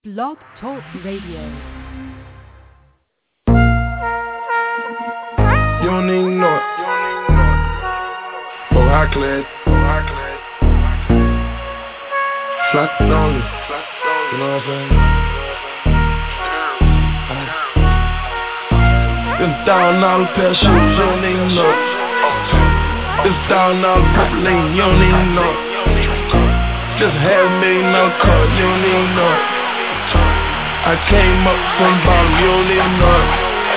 Blog Talk Radio. You don't even know it. Oh, high class. Flat only. You know what I'm saying? It's $1,000 pair of shoes. You don't even know it. It's $1,000 purple lane. You don't even know it. Just $500,000 car. You don't even know it. I came up from bottom. You don't even know it.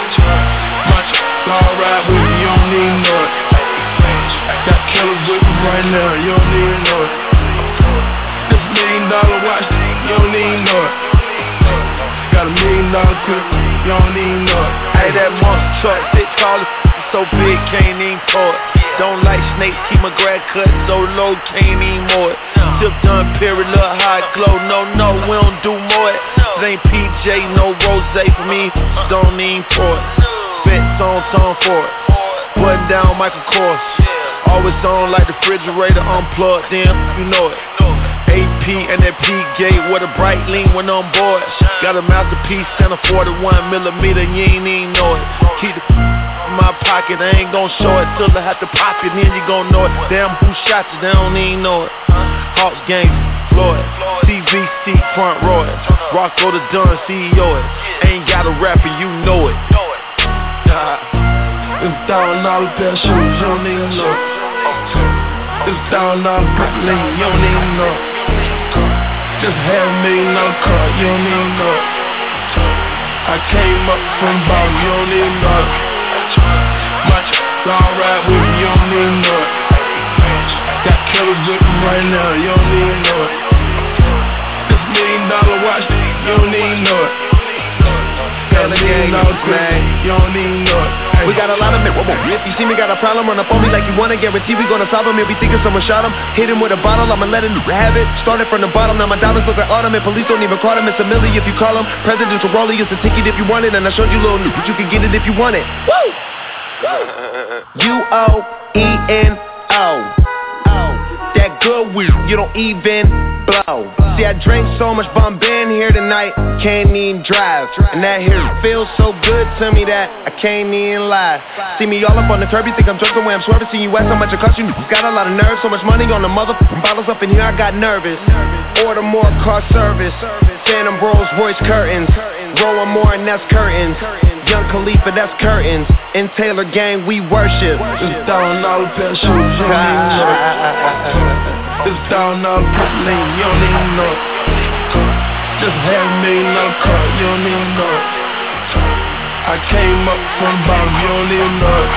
All right with me, you don't even know it. Got killers with me right now, you don't even know it. This $1 million watch, you don't even know it. Got $1 million clip, you don't even know it. Hey, that monster truck, thick collar, so big, can't even pour it. Don't like snakes, keep my grad cut so low, can't even more it. Tip done, period, look high glow, no, we don't do more it. It ain't PJ, no rose for me, don't even pour it. Fence on song for it. Button down Michael Kors. Always on like the refrigerator unplugged in, you know it. AP and that P gate with a bright lean when on board. Got a masterpiece and a 41mm, you ain't even know it. Keep the in my pocket, I ain't gon' show it till I have to pop it, then you gon' know it. Damn, who shot you, they don't even know it. Hawks gang, Floyd, CVC front row it. Rocco the Dunn, CEO it. Ain't got a rapper, you know it. It's $1,000 pair of shoes, you don't even know it. It's $1,000 purple lane, you don't even know it. Just $500,000 car, you don't even know it. I came up from bottom, you don't even know it. All right with me, you don't even know it. Got killers with me right now, you don't even know it. This $1 million watch, you don't even know it. Got $1 million clip, you don't even know it. We got a lot of men. If you see me got a problem, run up on me like you wanna. Guarantee we gonna solve him. If you thinking someone shot him, hit him with a bottle, I'ma let him have it. Started from the bottom, now my diamonds look like autumn. And police don't even call him, it's a milli if you call him. Presidential Rollie, it's a ticket if you want it. And I showed you little new, but you can get it if you want it. Woo! UOENO. That good weed, you don't even blow. See, I drank so much Bombay here tonight, can't even drive. And that here feels so good to me that I can't even lie. See me all up on the curb, you think I'm joking when I'm swerving. See you ask how much it cost you, got a lot of nerve. So much money on the motherfucking bottles up in here, I got nervous. Order more car service, Phantom Rolls Royce curtains. Rolling more and that's curtains. Young Khalifa, that's curtains. In Taylor gang, we worship. It's $1,000 pair of shoes, you don't even know it. It's $1,000 purple lane, you don't even know it. Just $500,000 car, you don't even know it. I came up from bottom, you don't even know it.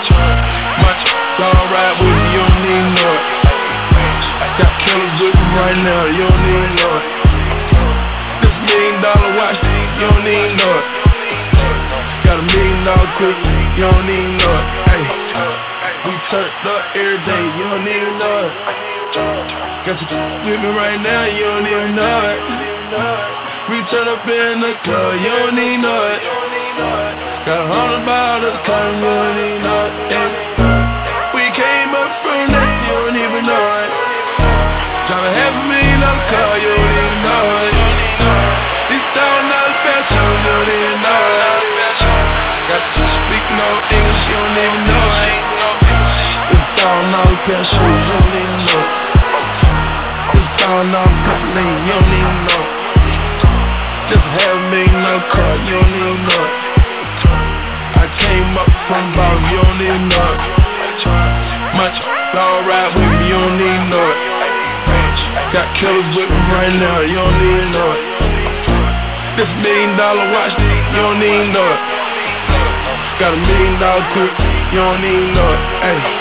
All right with me, you don't even know it. Got killers with me right now, you don't even know it. This $1 million watch, you don't even know it. Got $1 million clip, you don't even know it. Hey, we turned up every day, you don't even know it. Got you with me right now, you don't even know it. We turn up in the club, you don't even know it. Got 100 bottles coming, you don't even know it. Hey, we came up from that, you don't even know it. Got a $500,000 car, you don't even know it. This $1,000 fashion, you don't even know it. Got you speaking no English, you don't even know it. This $1,000 pair of shoes, you don't even know it. This $1,000 purple lane, you don't even know it. Just $500,000 car, you don't even know it. I came up from bottom, you don't even know it. Much all right with me, you don't even know it. Got killers with me right now, you don't even know it. This $1 million watch, you don't even know it. Got $1 million clip, you don't even know it. Hey.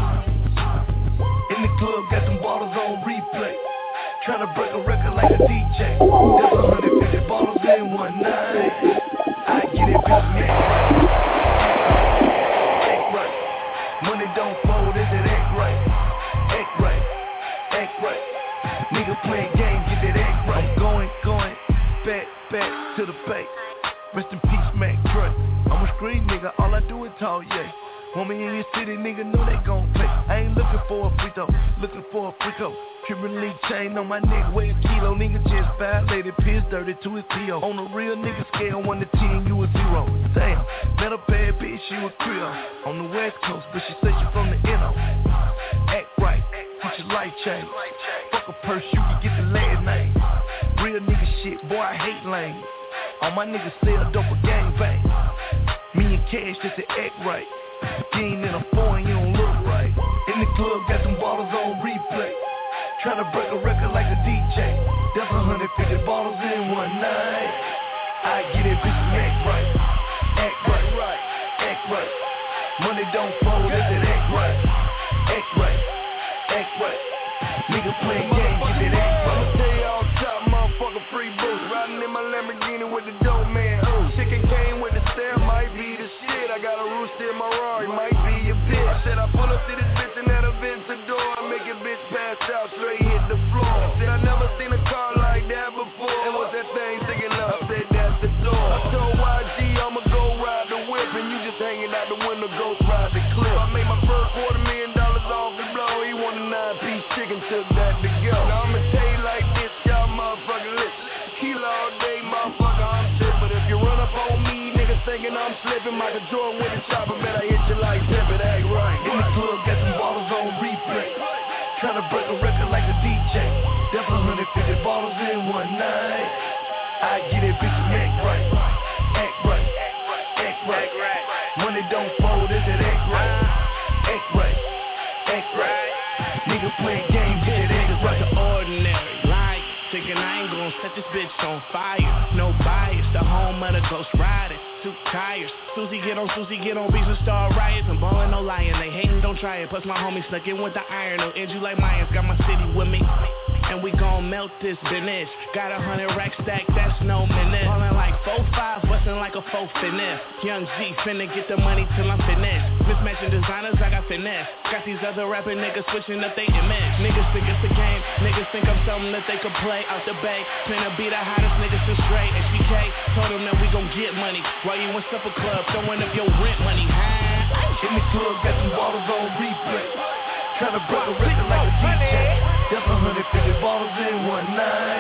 Tryna break a record like a DJ. DJ. That's 150 bottles in one night. I get it, bitch, man. Act right. Money don't fold, is it act right? Act right. Act right. Nigga playing games, get that act right. I'm going, back to the bay. Rest in peace, Mac Dre. I'm a street nigga, all I do is talk, yeah. Want me in your city, nigga, know they gon' pay. I ain't looking for a free throw, looking for a free throw. Cuban link chain on my neck, weigh a kilo. Nigga just violated, piss dirty to his P.O. On a real nigga scale, 1 to 10, you a 0. Damn, met a bad bitch, she was Creole. On the West Coast, but she said she from the N.O. Act right, teach your life change. Fuck a purse, you can get the last name. Real nigga shit, boy, I hate lame. All my niggas sell dope or gang bang. Me and Cash just to act right. You ain't in a foreign, you don't look right. In the club, got some bottles on replay. Tryna break a record like a DJ. That's 150 bottles in one night. I get it, bitch, act right. Act right, act right. Money don't fold, is it act right? Act right, act right. Nigga playing games, get it act right. I'ma tell you all top, motherfucker, free boost. Riding in my Lamborghini with the dope man. Chicken cane with the stare, might be the shit. I got a rooster in my Rari, might be your bitch. I said I pull up to this bitch and at a Aventador. I make a bitch pass out, straight hit the floor. I said I never seen a car like that before. And what's that thing sticking up? I said that's the door. I told YG I'ma go ride the whip, and you just hanging out the window, ghost ride the clip. I made my first $250,000 off the blow. He want a 9-piece chicken, took that to go. Now I'ma tell you like this, y'all motherfucker listen. Tequila all day, motherfucker, I'm sick. But if you run up on me, niggas thinking I'm slipping. Michael Jordan with a chopper, bet I hit you like pimpin', act right. In the club, got some bottles on replay. Tryna break a record like a DJ. That's 150 bottles in one night. I get it, bitch, act right. Act right, act right. Money don't fold, is it act right? Act right, act right. Nigga playing games, get it act right. The ordinary, like thinking I ain't gon' set this bitch on fire. No bias, the home of the ghost rider. 2 tires, Susie get on beats and start riots. I'm ballin', no lying, they hatin', don't try it. Plus my homie snuck in with the iron. No edge, you like Mayans, got my city with me. And we gon' melt this business. Got 100 rack stack, that's no minute. Ballin' like 4-5, bustin' like a 4 finesse. Young G finna get the money till I'm finesse. Mismatching designers, I got finesse. Got these other rapping niggas switching up they image. Niggas think it's a game, niggas think I'm something that they could play out the bay. Finna be the hottest niggas to straight. HBK told them that we gon' get money. While you in supper club, throwing up your rent money. In the club, got some bottles on replay. Tryna break a record like a DJ. That's 150 bottles in one night.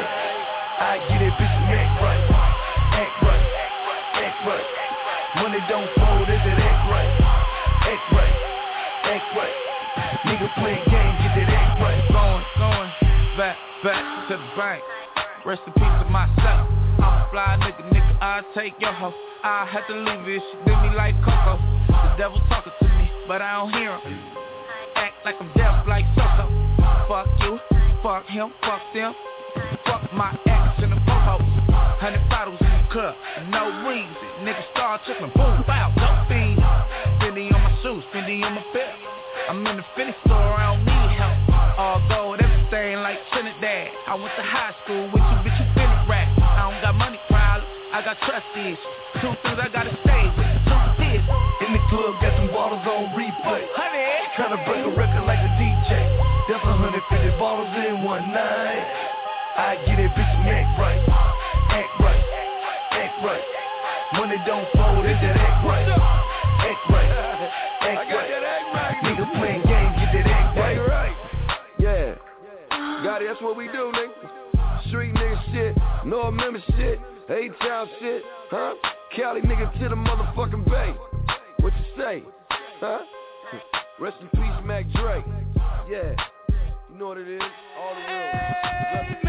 I get it, bitch, act right. Act right, act right. Money don't fold, is it act right? Act right, act right. Nigga playing games, get that act right. Going, back to the bank. Rest in peace to myself. I'm a fly nigga, I'll take your hoe. I had to leave it, she did me like Coco. The devil talking to me, but I don't hear him. Act like I'm deaf like Soso. Fuck you, fuck him, fuck them. Fuck my ex in the po-po. 100 bottles in the club, no reason. Niggas start tripping, boom, bow, no fiend. Fendi on my shoes, Fendi on my belt. I'm in the Fendi store, I don't need help. All gold, everything like Trinidad. I went to high school with you, bitch, you finna rap. I don't got money problems, I got trust issues. 2 things I gotta stay with, 2 kids. In the club, got some bottles on replay. Tryna break a record like a DJ. That's 150 bottles in one night. I get it, bitch, act right. Act right, act right. Money don't fold, is it act right? Act right, act right. Nigga playing games, get that act right. Yeah, got it, that's what we do, nigga. Street nigga shit, North Memphis shit, A-Town shit, huh? Cali nigga to the motherfucking Bay. What you say, huh? Rest in peace, Mac Dre. Yeah, you know what it is, all the real.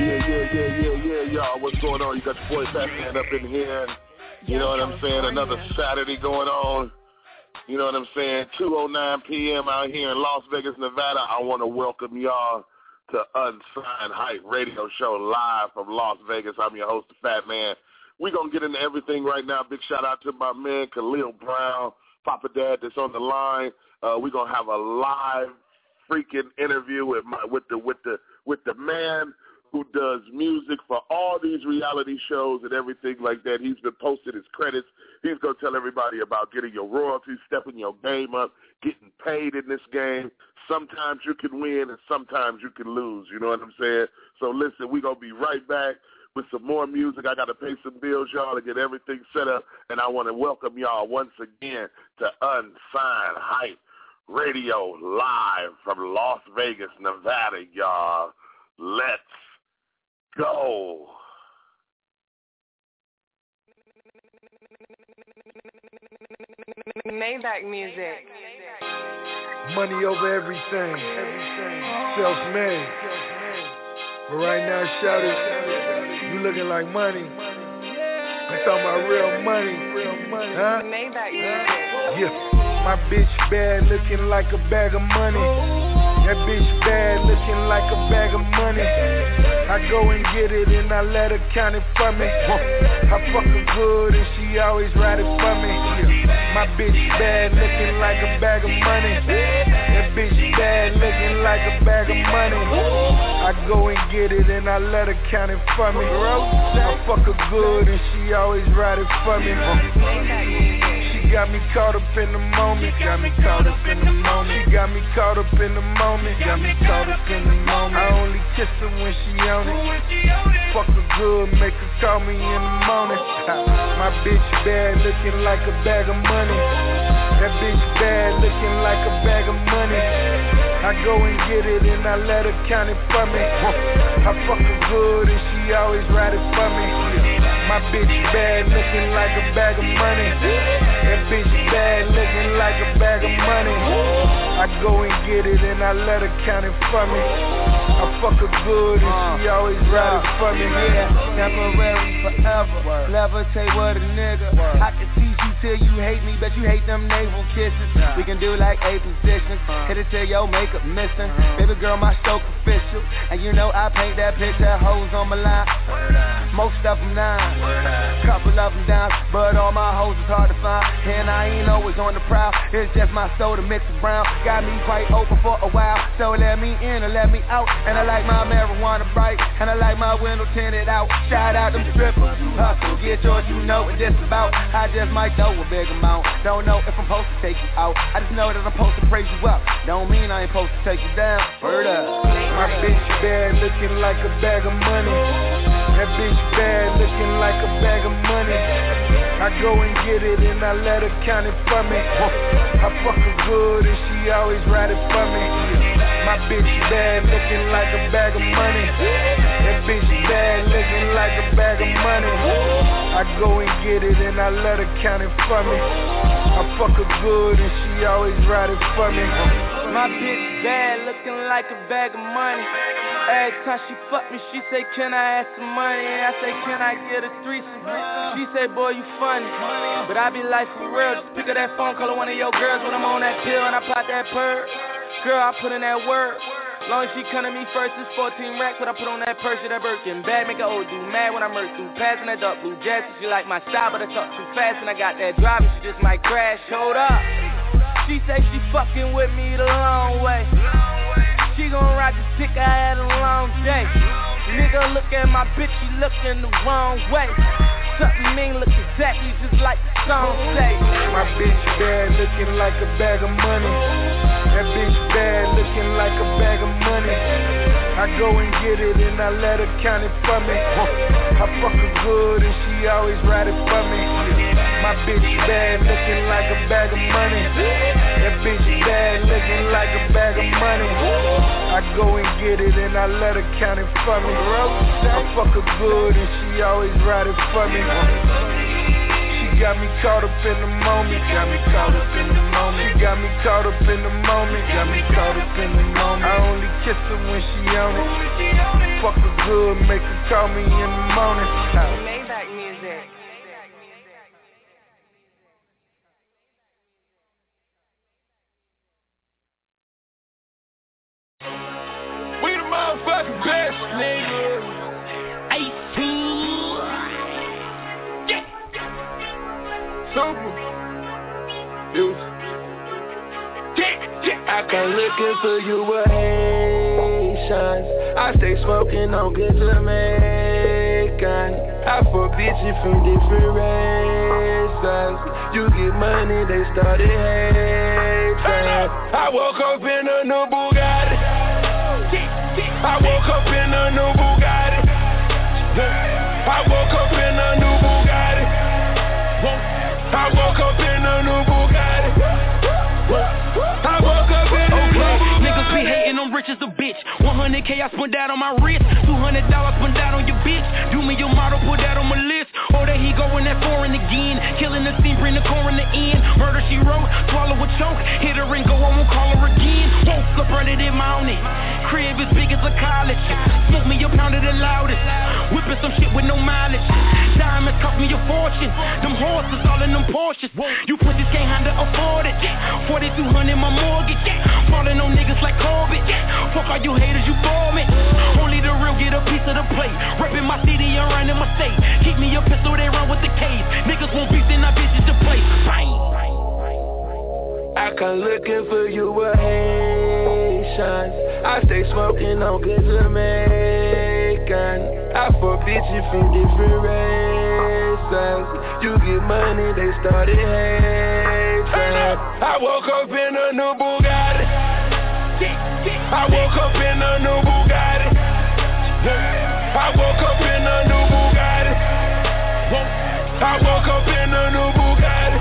Yeah, y'all. What's going on? You got your boy Batman up in here. You know what I'm saying? Another Saturday going on. You know what I'm saying? 2:09 p.m. out here in Las Vegas, Nevada. I want to welcome y'all to Unsigned Hype Radio Show live from Las Vegas. I'm your host, the Fat Man. We're going to get into everything right now. Big shout out to my man, Khalil Brown, Papa Dad, that's on the line. We're going to have a live freaking interview with the man who does music for all these reality shows and everything like that. He's been posting his credits. He's going to tell everybody about getting your royalties, stepping your game up, getting paid in this game. Sometimes you can win and sometimes you can lose. You know what I'm saying? So listen, we're going to be right back with some more music. I got to pay some bills, y'all, to get everything set up. And I want to welcome y'all once again to Unsigned Hype Radio live from Las Vegas, Nevada, y'all. Let's go. Maybach music. Money over everything. Self-made. But right now, shout it. You looking like money. I'm talking about real money. Huh? Maybach music. Yeah. My bitch bad, looking like a bag of money. That bitch bad, looking like a bag of money. I go and get it and I let her count it for me. I fuck her good and she always ride it for me. My bitch bad, looking like a bag of money. That bitch bad, looking like a bag of money. I go and get it and I let her count it for me. I fuck her good and she always ride it for me. Got me caught up in the moment. Got me caught up in the moment. She got me caught up in the moment. Got me caught up in the moment. I only kiss her when she on it. Fuck her good, make her call me in the morning. My bitch bad, looking like a bag of money. That bitch bad, looking like a bag of money. I go and get it and I let her count it for me. I fuck her good and she always ride it for me. My bitch bad, looking like a bag of money. That bitch bad, looking like a bag of money. I go and get it and I let her count it for me. I fuck her good and she always ride it for me. Yeah, temporary forever. Levitate with a nigga. I can teach you till you hate me, but you hate them navel kisses. We can do like 8 positions. Hit it till your makeup missing. Baby girl, my stroke official. And you know I paint that picture, hoes on my line. Most of them 9, couple of them down, but all my hoes is hard to find. And I ain't always on the prowl. It's just my soul to mix it brown. Got me quite open for a while, so let me in or let me out. And I like my marijuana bright, and I like my window tinted out. Shout out them strippers, hustle, get yours, you know what this about. I just might throw a big amount. Don't know if I'm supposed to take you out. I just know that I'm supposed to praise you up. Don't mean I ain't supposed to take you down. Word up. My bitch bad, looking like a bag of money. That bitch bad, looking like a bag of money. I go and get it and I let her count it for me. I fuck her good and she always ride it for me. My bitch bad, looking like a bag of money. That bitch bad, looking like a bag of money. I go and get it and I let her count it for me. I fuck her good and she always ride it for me. My bitch bad, looking like a bag of money. Every time she fuck me, she say, can I have some money? And I say, can I get a threesome? She say, boy, you funny. But I be like, for real, just pick up that phone, call her one of your girls when I'm on that pill and I pop that purr. Girl, I put in that word. Long as she come to me first, it's 14 racks. What I put on that purse, that Birkin bag, make her old dude mad when I murk through passing that dark blue jacket. She like my style, but I talk too fast and I got that drive and she just might crash. Hold up. She say she fucking with me the long way. She gon' ride the dick, I had a long day. Nigga look at my bitch, she looking the wrong way. Something mean look exactly just like the song say. My bitch bad, looking like a bag of money. That bitch bad, looking like a bag of money. I go and get it and I let her count it for me. I fuck her good and she always ride it for me. My bitch bad, looking like a bag of money. That bitch bad, looking like a bag of money. I go and get it and I let her count it for me. I fuck her good and she always ride it for me. She got me caught up in the moment. Got me caught up in the moment. She got me caught up in the moment. Got me caught up in the moment. I only kiss her when she on it. Fuck her good, make her call me in the morning. Maybach music. We the motherfucking best, nigga. 18. Yeah. Super. I come looking for you with Haitians. I stay smoking on good Jamaican. I fuck bitches from different races. You get money, they started hating. I woke up in a new Bugatti. I woke up in a new Bugatti. I woke up in a new Bugatti. I woke up in a new Bugatti. I woke up in a new Bugatti. Niggas be hating, I'm rich as a bitch. 100K I spent that on my wrist. $200 spent that on your bitch. Do me your model, put that on my list. Oh, there he going that foreign again. Killing the scene, bring the coroner in. Murder she wrote, swallow a choke. Hit her and go, I won't call her again. Woke up, running in mountain. Crib as big as a college. Smoke me a pound of the loudest. Whipping some shit with no mileage. Diamonds cost me a fortune. Them horses all in them Porsches. You pussies can't handle afford it. 4,200 my mortgage. Falling on niggas like Corbett. Fuck all you haters, you bore me. Only the real get a piece of the plate. Reppin' my city and running my state. Keep me a pistol, they run with the case. Niggas won't beef, then I bitches to play. Bang. I come looking for you with Haitians. I stay smoking on good Jamaican. I fuck bitches from different races. You get money, they started hating. I woke up in a new Bugatti. I woke up in a new Bugatti. I woke up in a new Bugatti. I woke up in a new Bugatti.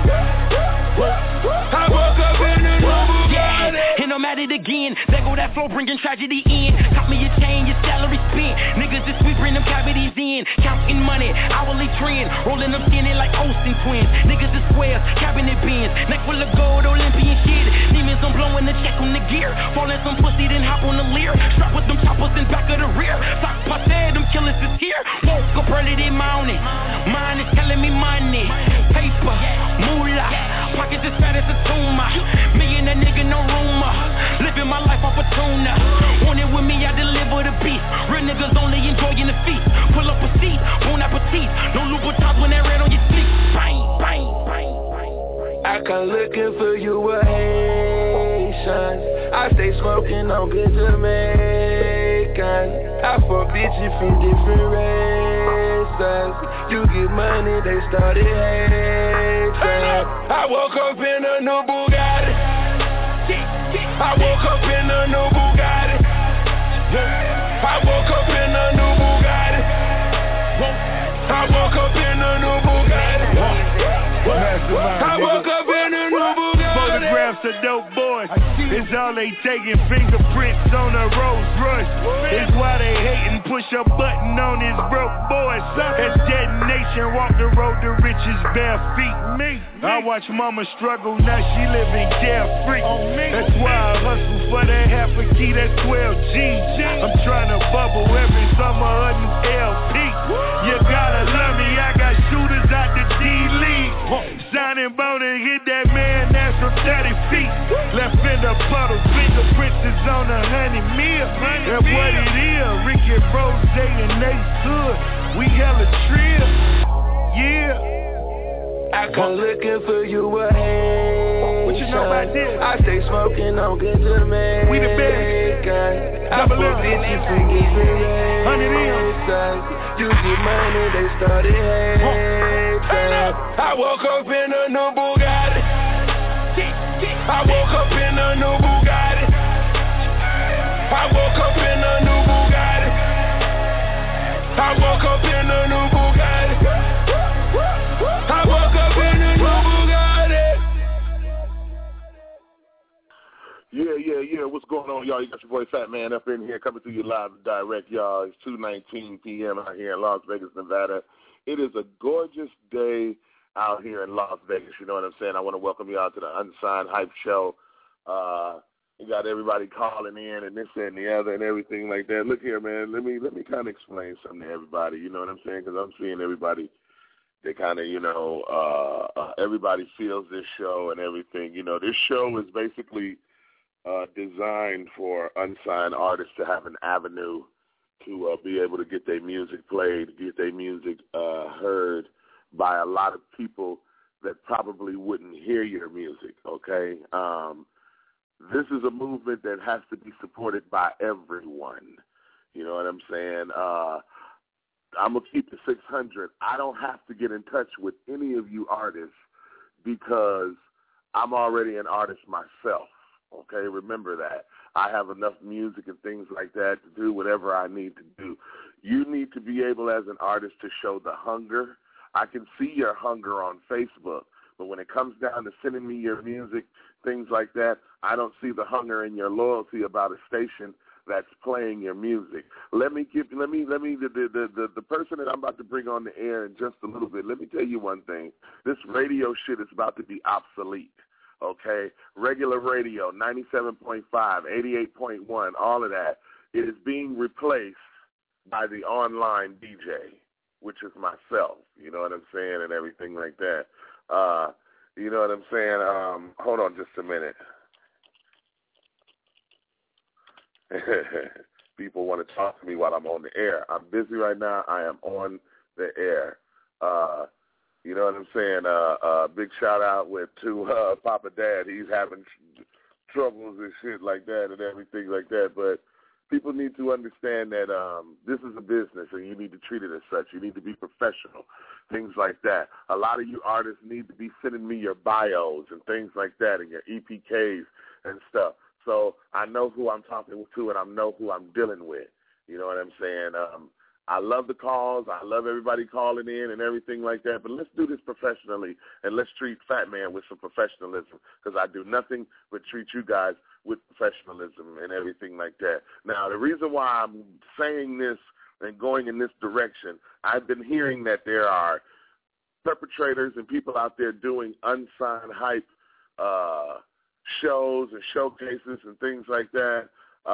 I woke up in a new Bugatti. And I'm at it again. There go that flow bringing tragedy in. Top me your chain, your salary spent. Niggas this week bring them cavities in. Counting money, hourly trend. Rolling them skinny like Olsen twins. Niggas is squares, cabinet bins. Neck full of gold, Olympian shit. Demons, I'm blowing the check on the gear. Falling some pussy, then hop on the leer. Strap with them choppers in back of the rear. Sock passe, them killers is here. Woke up early, they mounted. Mine is telling me money. Paper, moolah. Pockets as fat as a tumor. Me and that nigga, no rumor. Living my life off a tuna. Want it with me, I deliver the beast. Real niggas only enjoying the feast. Pull up a seat, bon appetit. No Louboutins when that red on your sleep. Bang, bang, bang, bang. I come looking for you with Haitians. I stay smoking on good Jamaican. I fuck bitches from different races. You get money, they started hating. I woke up in a new Bugatti. I woke up in a new Bugatti. I woke up in a new Bugatti. I woke up in a new Bugatti. I woke up in a new Bugatti. Photographs of dope boys. It's all they taking, fingerprints on a Rolls Royce. It's why they hating, push a button on his broke boys. As detonation, walk the road to riches bare feet. I watch mama struggle, now she living carefree. That's why I hustle for that half a key, that's 12 G's. I'm trying to bubble every summer a new LP. You gotta love me, I got shooters out the D-League. Signing bone and hit that man, that's from 30 feet. Left in the puddle, fingerprints is on a honey meal. That's what it is, Ricky Rose and Nate Hood. We hella trill, yeah. I come looking for you with Haitians. What you know about this? I stay smoking on good Jamaican. We the best. I fuck bitches from different races. You get money, they started hating. I woke up in a new Bugatti. I woke up in a new Bugatti. I woke up in a new Bugatti. I woke up in a new Bugatti. I woke up in a new Bugatti. Yeah. What's going on, y'all? You got your boy Fat Man up in here coming to you live and direct, y'all. It's 2:19 p.m. out here in Las Vegas, Nevada. It is a gorgeous day out here in Las Vegas. You know what I'm saying? I want to welcome y'all to the Unsigned Hype Show. You got everybody calling in and this and the other and everything like that. Look here, man. Let me kind of explain something to everybody. You know what I'm saying? Because I'm seeing everybody. They kind of, everybody feels this show and everything. You know, this show is basically designed for unsigned artists to have an avenue to be able to get their music played, get their music heard by a lot of people that probably wouldn't hear your music, okay? This is a movement that has to be supported by everyone. You know what I'm saying? I'm going to keep it 600. I don't have to get in touch with any of you artists because I'm already an artist myself, okay? Remember that. I have enough music and things like that to do whatever I need to do. You need to be able as an artist to show the hunger. I can see your hunger on Facebook, but when it comes down to sending me your music, things like that, I don't see the hunger and your loyalty about a station that's playing your music. The person that I'm about to bring on the air in just a little bit, let me tell you one thing. This radio shit is about to be obsolete, okay? Regular radio, 97.5, 88.1, all of that, it is being replaced by the online DJ, which is myself, you know what I'm saying, and everything like that. You know what I'm saying? Hold on just a minute. People want to talk to me while I'm on the air. I'm busy right now. I am on the air. You know what I'm saying? Big shout out to Papa Dad. He's having troubles and shit like that and everything like that. But people need to understand that this is a business and you need to treat it as such. You need to be professional, things like that. A lot of you artists need to be sending me your bios and things like that and your EPKs and stuff. So I know who I'm talking to and I know who I'm dealing with. You know what I'm saying? I love the calls. I love everybody calling in and everything like that. But let's do this professionally and let's treat Fat Man with some professionalism because I do nothing but treat you guys with professionalism and everything like that. Now, the reason why I'm saying this and going in this direction, I've been hearing that there are perpetrators and people out there doing unsigned hype shows and showcases and things like that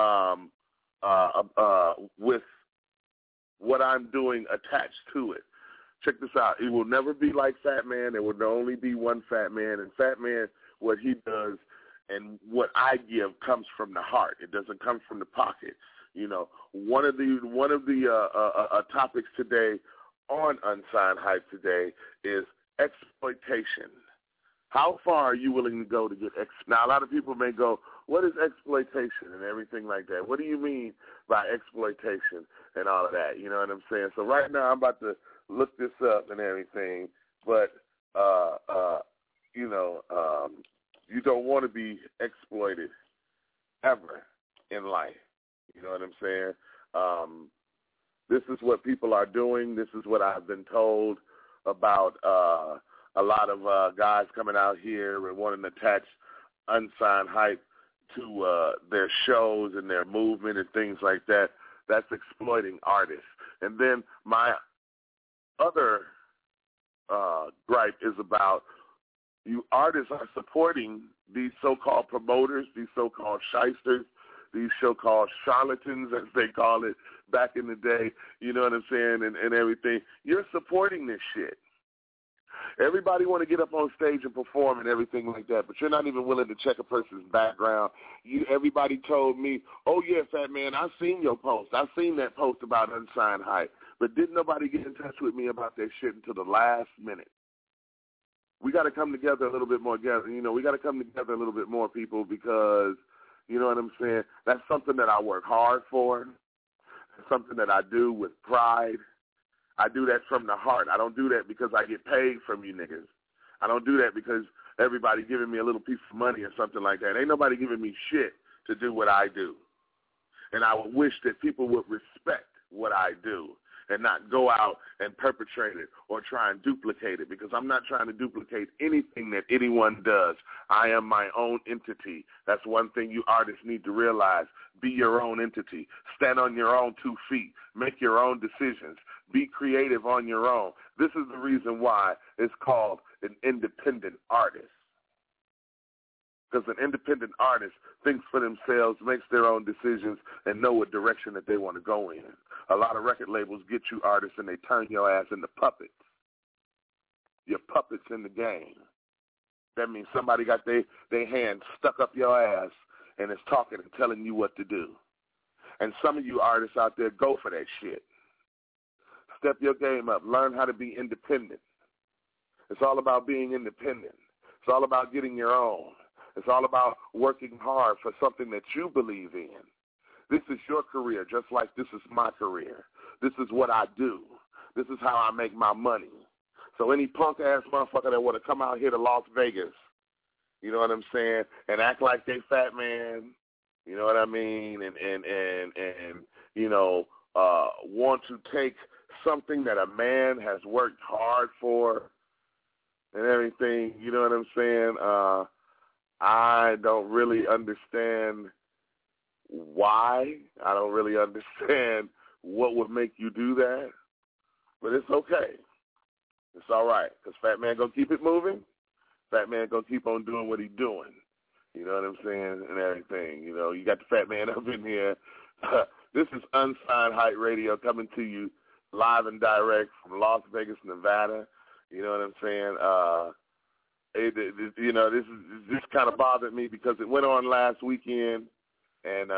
with what I'm doing attached to it. Check this out. It will never be like Fat Man. There will only be one Fat Man. And Fat Man, what he does and what I give comes from the heart. It doesn't come from the pocket. You know, one of the topics today on Unsigned Hype today is exploitation. How far are you willing to go to get Now, a lot of people may go, what is exploitation and everything like that? What do you mean by exploitation and all of that? You know what I'm saying? So right now I'm about to look this up and everything, but, you don't want to be exploited ever in life. You know what I'm saying? This is what people are doing. This is what I've been told about a lot of guys coming out here and wanting to attach unsigned hype to their shows and their movement and things like that. That's exploiting artists. And then my other gripe is about you artists are supporting these so-called promoters, these so-called shysters, these so-called charlatans, as they call it back in the day, you know what I'm saying, and everything. You're supporting this shit. Everybody want to get up on stage and perform and everything like that, but you're not even willing to check a person's background. Everybody told me, oh, yeah, Fat Man, I've seen your post. I've seen that post about unsigned hype, but didn't nobody get in touch with me about that shit until the last minute. We got to come together a little bit more together. You know, we got to come together a little bit more, people, because, you know what I'm saying, that's something that I work hard for. It's something that I do with pride. I do that from the heart. I don't do that because I get paid from you niggas. I don't do that because everybody giving me a little piece of money or something like that. Ain't nobody giving me shit to do what I do. And I would wish that people would respect what I do and not go out and perpetrate it or try and duplicate it, because I'm not trying to duplicate anything that anyone does. I am my own entity. That's one thing you artists need to realize. Be your own entity. Stand on your own 2 feet. Make your own decisions. Be creative on your own. This is the reason why it's called an independent artist. Because an independent artist thinks for themselves, makes their own decisions, and know what direction that they want to go in. A lot of record labels get you artists and they turn your ass into puppets. You're puppets in the game. That means somebody got their hand stuck up your ass and is talking and telling you what to do. And some of you artists out there, go for that shit. Step your game up. Learn how to be independent. It's all about being independent. It's all about getting your own. It's all about working hard for something that you believe in. This is your career, just like this is my career. This is what I do. This is how I make my money. So any punk-ass motherfucker that want to come out here to Las Vegas, you know what I'm saying, and act like they Fat Man, you know what I mean, and you know, want to take something that a man has worked hard for and everything, you know what I'm saying, I don't really understand why. I don't really understand what would make you do that, but it's okay. It's all right, because Fat Man going to keep it moving. Fat Man going to keep on doing what he's doing. You know what I'm saying? And everything. You know, you got the Fat Man up in here. This is Unsigned Hype Radio coming to you live and direct from Las Vegas, Nevada. You know what I'm saying? You know, this kind of bothered me because it went on last weekend, and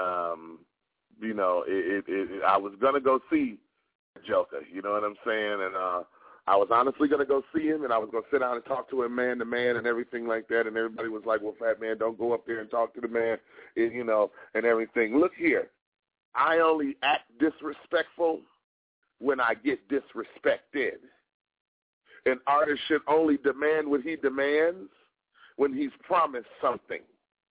you know, I was gonna go see Joker. You know what I'm saying? And I was honestly gonna go see him, and I was gonna sit down and talk to him man to man and everything like that. And everybody was like, "Well, Fat Man, don't go up there and talk to the man," and, you know, and everything. Look here, I only act disrespectful when I get disrespected. An artist should only demand what he demands when he's promised something.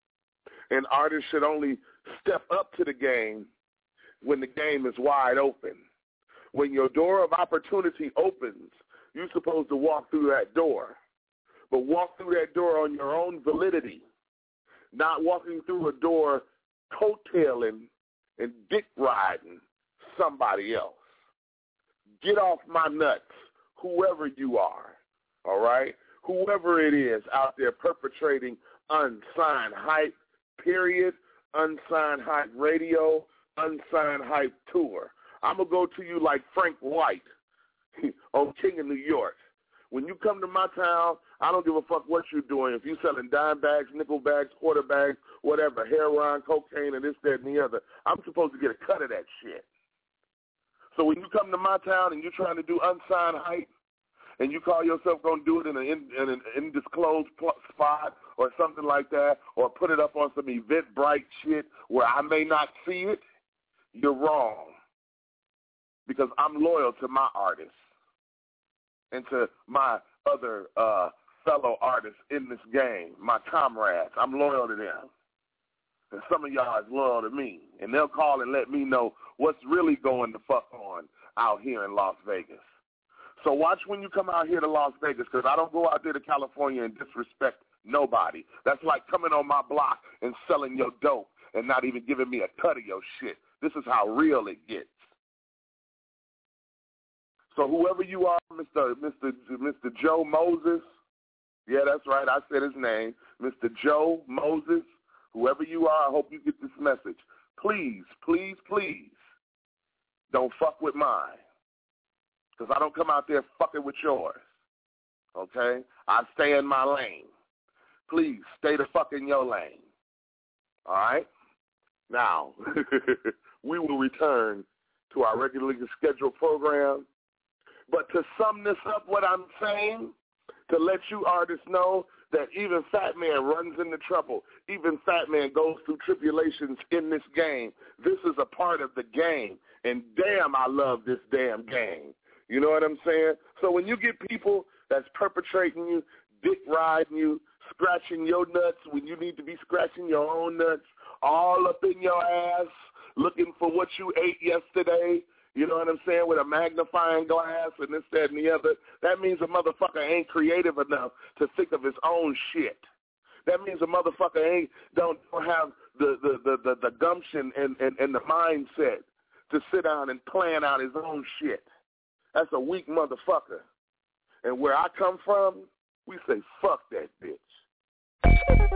An artist should only step up to the game when the game is wide open. When your door of opportunity opens, you're supposed to walk through that door. But walk through that door on your own validity, not walking through a door coattailing and dick riding somebody else. Get off my nuts, whoever you are, all right? Whoever it is out there perpetrating Unsigned Hype, period, Unsigned Hype Radio, Unsigned Hype Tour. I'm going to go to you like Frank White on King of New York. When you come to my town, I don't give a fuck what you're doing. If you're selling dime bags, nickel bags, quarter bags, whatever, heroin, cocaine, and this, that, and the other, I'm supposed to get a cut of that shit. So when you come to my town and you're trying to do Unsigned Hype and you call yourself going to do it in an undisclosed spot or something like that, or put it up on some Eventbrite shit where I may not see it, you're wrong. Because I'm loyal to my artists and to my other fellow artists in this game, my comrades. I'm loyal to them. And some of y'all is loyal to me. And they'll call and let me know what's really going the fuck on out here in Las Vegas. So watch when you come out here to Las Vegas, because I don't go out there to California and disrespect nobody. That's like coming on my block and selling your dope and not even giving me a cut of your shit. This is how real it gets. So whoever you are, Mr. Joe Moses, yeah, that's right, I said his name, Mr. Joe Moses, whoever you are, I hope you get this message. Please, please, please, don't fuck with mine, because I don't come out there fucking with yours, okay? I stay in my lane. Please, stay the fuck in your lane, all right? Now, we will return to our regularly scheduled program. But to sum this up, what I'm saying, to let you artists know that even Fat Man runs into trouble. Even Fat Man goes through tribulations in this game. This is a part of the game. And damn, I love this damn game. You know what I'm saying? So when you get people that's perpetrating you, dick riding you, scratching your nuts when you need to be scratching your own nuts, all up in your ass, looking for what you ate yesterday, you know what I'm saying, with a magnifying glass and this, that, and the other, that means a motherfucker ain't creative enough to think of his own shit. That means a motherfucker don't have the gumption and the mindset to sit down and plan out his own shit. That's a weak motherfucker. And where I come from, we say, fuck that bitch.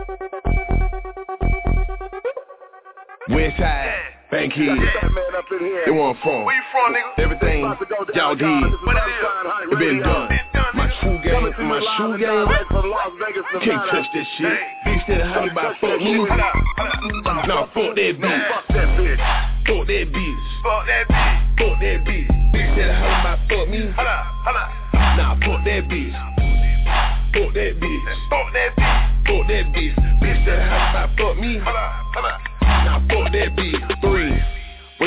Westside, Bankhead, they want from. Where you from, nigga? Everything y'all did, it been done. My shoe game, can't touch this shit. Bitch said how you about fuck me? Nah, fuck that bitch. Fuck that bitch. Fuck that bitch. Bitch said how you about fuck me? Nah, fuck that bitch. Fuck that bitch. Fuck that bitch. Fuck that bitch. Bitch said how you about fuck me? Now fuck that bitch. 3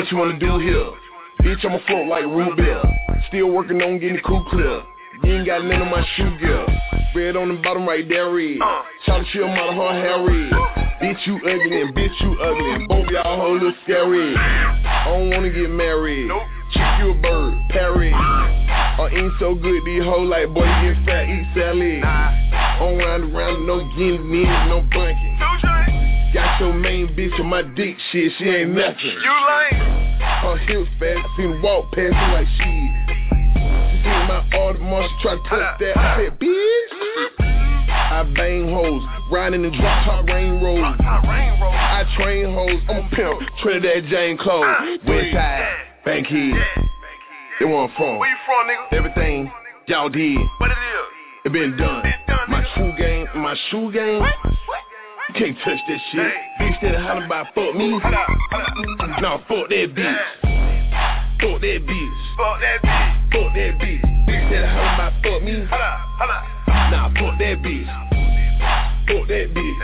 What you wanna do here? Bitch, I'ma float like Rubel. Still working on getting the coupe clear. You ain't got none of my shoe gear. Red on the bottom right there, red. Shout to chill, mother, her hair red. Bitch, you ugly and bitch, you ugly. Both y'all whole look scary. I don't wanna get married. Chick you a bird, parrot. Ain't so good, these hoes like, boy, you get fat, eat salad. On round around, no guinea, no bunking. Got your main bitch on my dick, shit, she ain't nothing. You lame. Her hips fast, I seen her walk past me like shit. She seen my Audemars, she try to touch that. I said, bitch. I bang hoes, riding in the drop top rain road. I train hoes, I'm a pimp, Trinidad Jane Cole. West side, Bankhead. They where I'm from. Where you from, nigga? Everything y'all did. What it is? It been done. My shoe game. You can't touch that shit. Bitch that holler about fuck me. Nah, fuck that bitch. Fuck that bitch. Bitch that holler about fuck me. Nah, fuck that bitch. Fuck that bitch.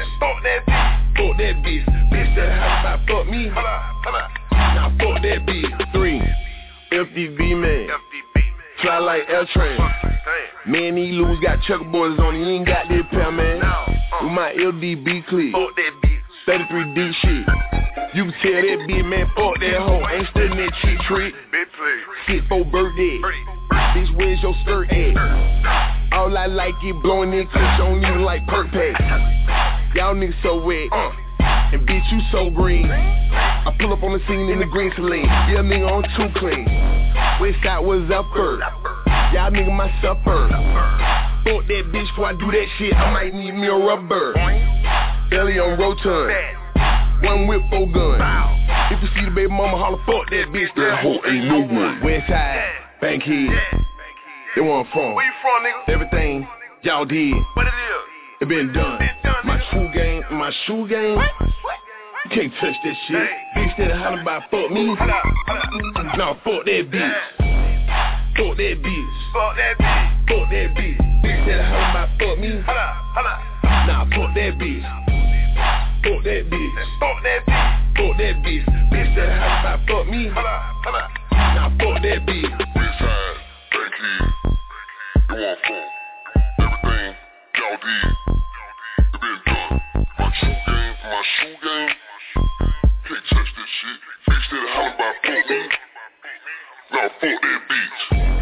Bitch that holler about fuck me. Nah, fuck that bitch. 3. FDB man. Fly like L train. Me and these Louis got checkerboards on it. You ain't got that pair, man. With my LDB clip. 33D shit. You can tell that bitch, man, fuck that hoe. Ain't studying that cheap trick. Shit for birthday. Bitch, where's your skirt at? All I like is blowing in clips. Don't even like perk pack. Y'all niggas so wet. And bitch, you so green. I pull up on the scene in the green saline. Yeah, nigga on too clean. Westside was upper. Y'all nigga my supper. Fuck that bitch before I do that shit. I might need me a rubber. Belly on rotund. One whip, 4 gun. If you see the baby mama holler, fuck that bitch. That hoe ain't no one. Westside, Bankhead. They where I'm from. Where you from, nigga? Everything y'all did. What it is? It been done. My shoe game. You can't touch that shit. Bitch that holler about fuck me. Nah, fuck that bitch. Fuck that bitch. Bitch that holler about fuck me. Nah, fuck that bitch. Bitch that holler about fuck me. Nah, fuck that bitch. Westside, Bankhead, you want fun. Everything y'all did. It been done. My shoe game. Can't touch this shit. Bitch that holler about fuck me. Now fuck that bitch.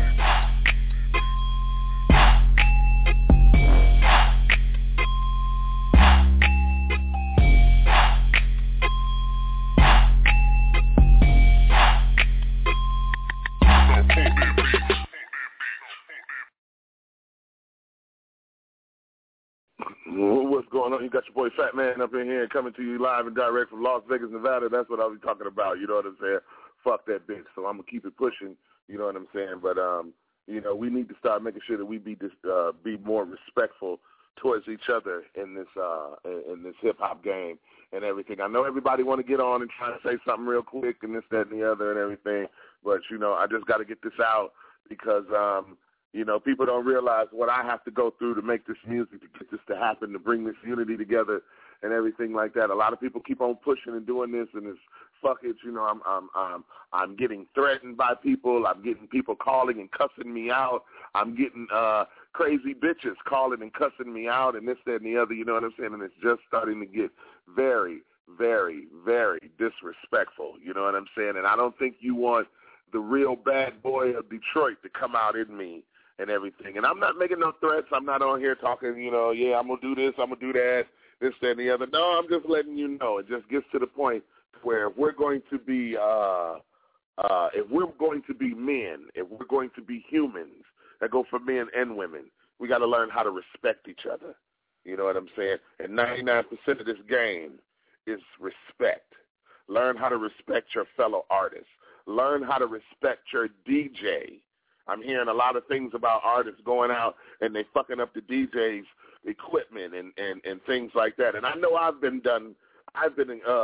What's going on? You got your boy Fat Man up in here coming to you live and direct from Las Vegas, Nevada. That's what I'll be talking about. You know what I'm saying? Fuck that bitch. So I'm going to keep it pushing. You know what I'm saying? But, you know, we need to start making sure that we be more respectful towards each other in this hip-hop game and everything. I know everybody want to get on and try to say something real quick and this, that, and the other and everything. But, you know, I just got to get this out because, you know, people don't realize what I have to go through to make this music, to get this to happen, to bring this unity together and everything like that. A lot of people keep on pushing and doing this, and it's fuck it. You know, I'm getting threatened by people. I'm getting people calling and cussing me out. I'm getting crazy bitches calling and cussing me out, and this, that, and the other. You know what I'm saying? And it's just starting to get very, very, very disrespectful. You know what I'm saying? And I don't think you want the real bad boy of Detroit to come out in me and everything. And I'm not making no threats. I'm not on here talking, you know, yeah, I'm going to do this, I'm going to do that, this, that, and the other. No, I'm just letting you know. It just gets to the point where if we're going to be men, if we're going to be humans that go for men and women, we got to learn how to respect each other. You know what I'm saying? And 99% of this game is respect. Learn how to respect your fellow artists. Learn how to respect your DJ. I'm hearing a lot of things about artists going out and they fucking up the DJ's equipment and things like that. And I know I've done that. I've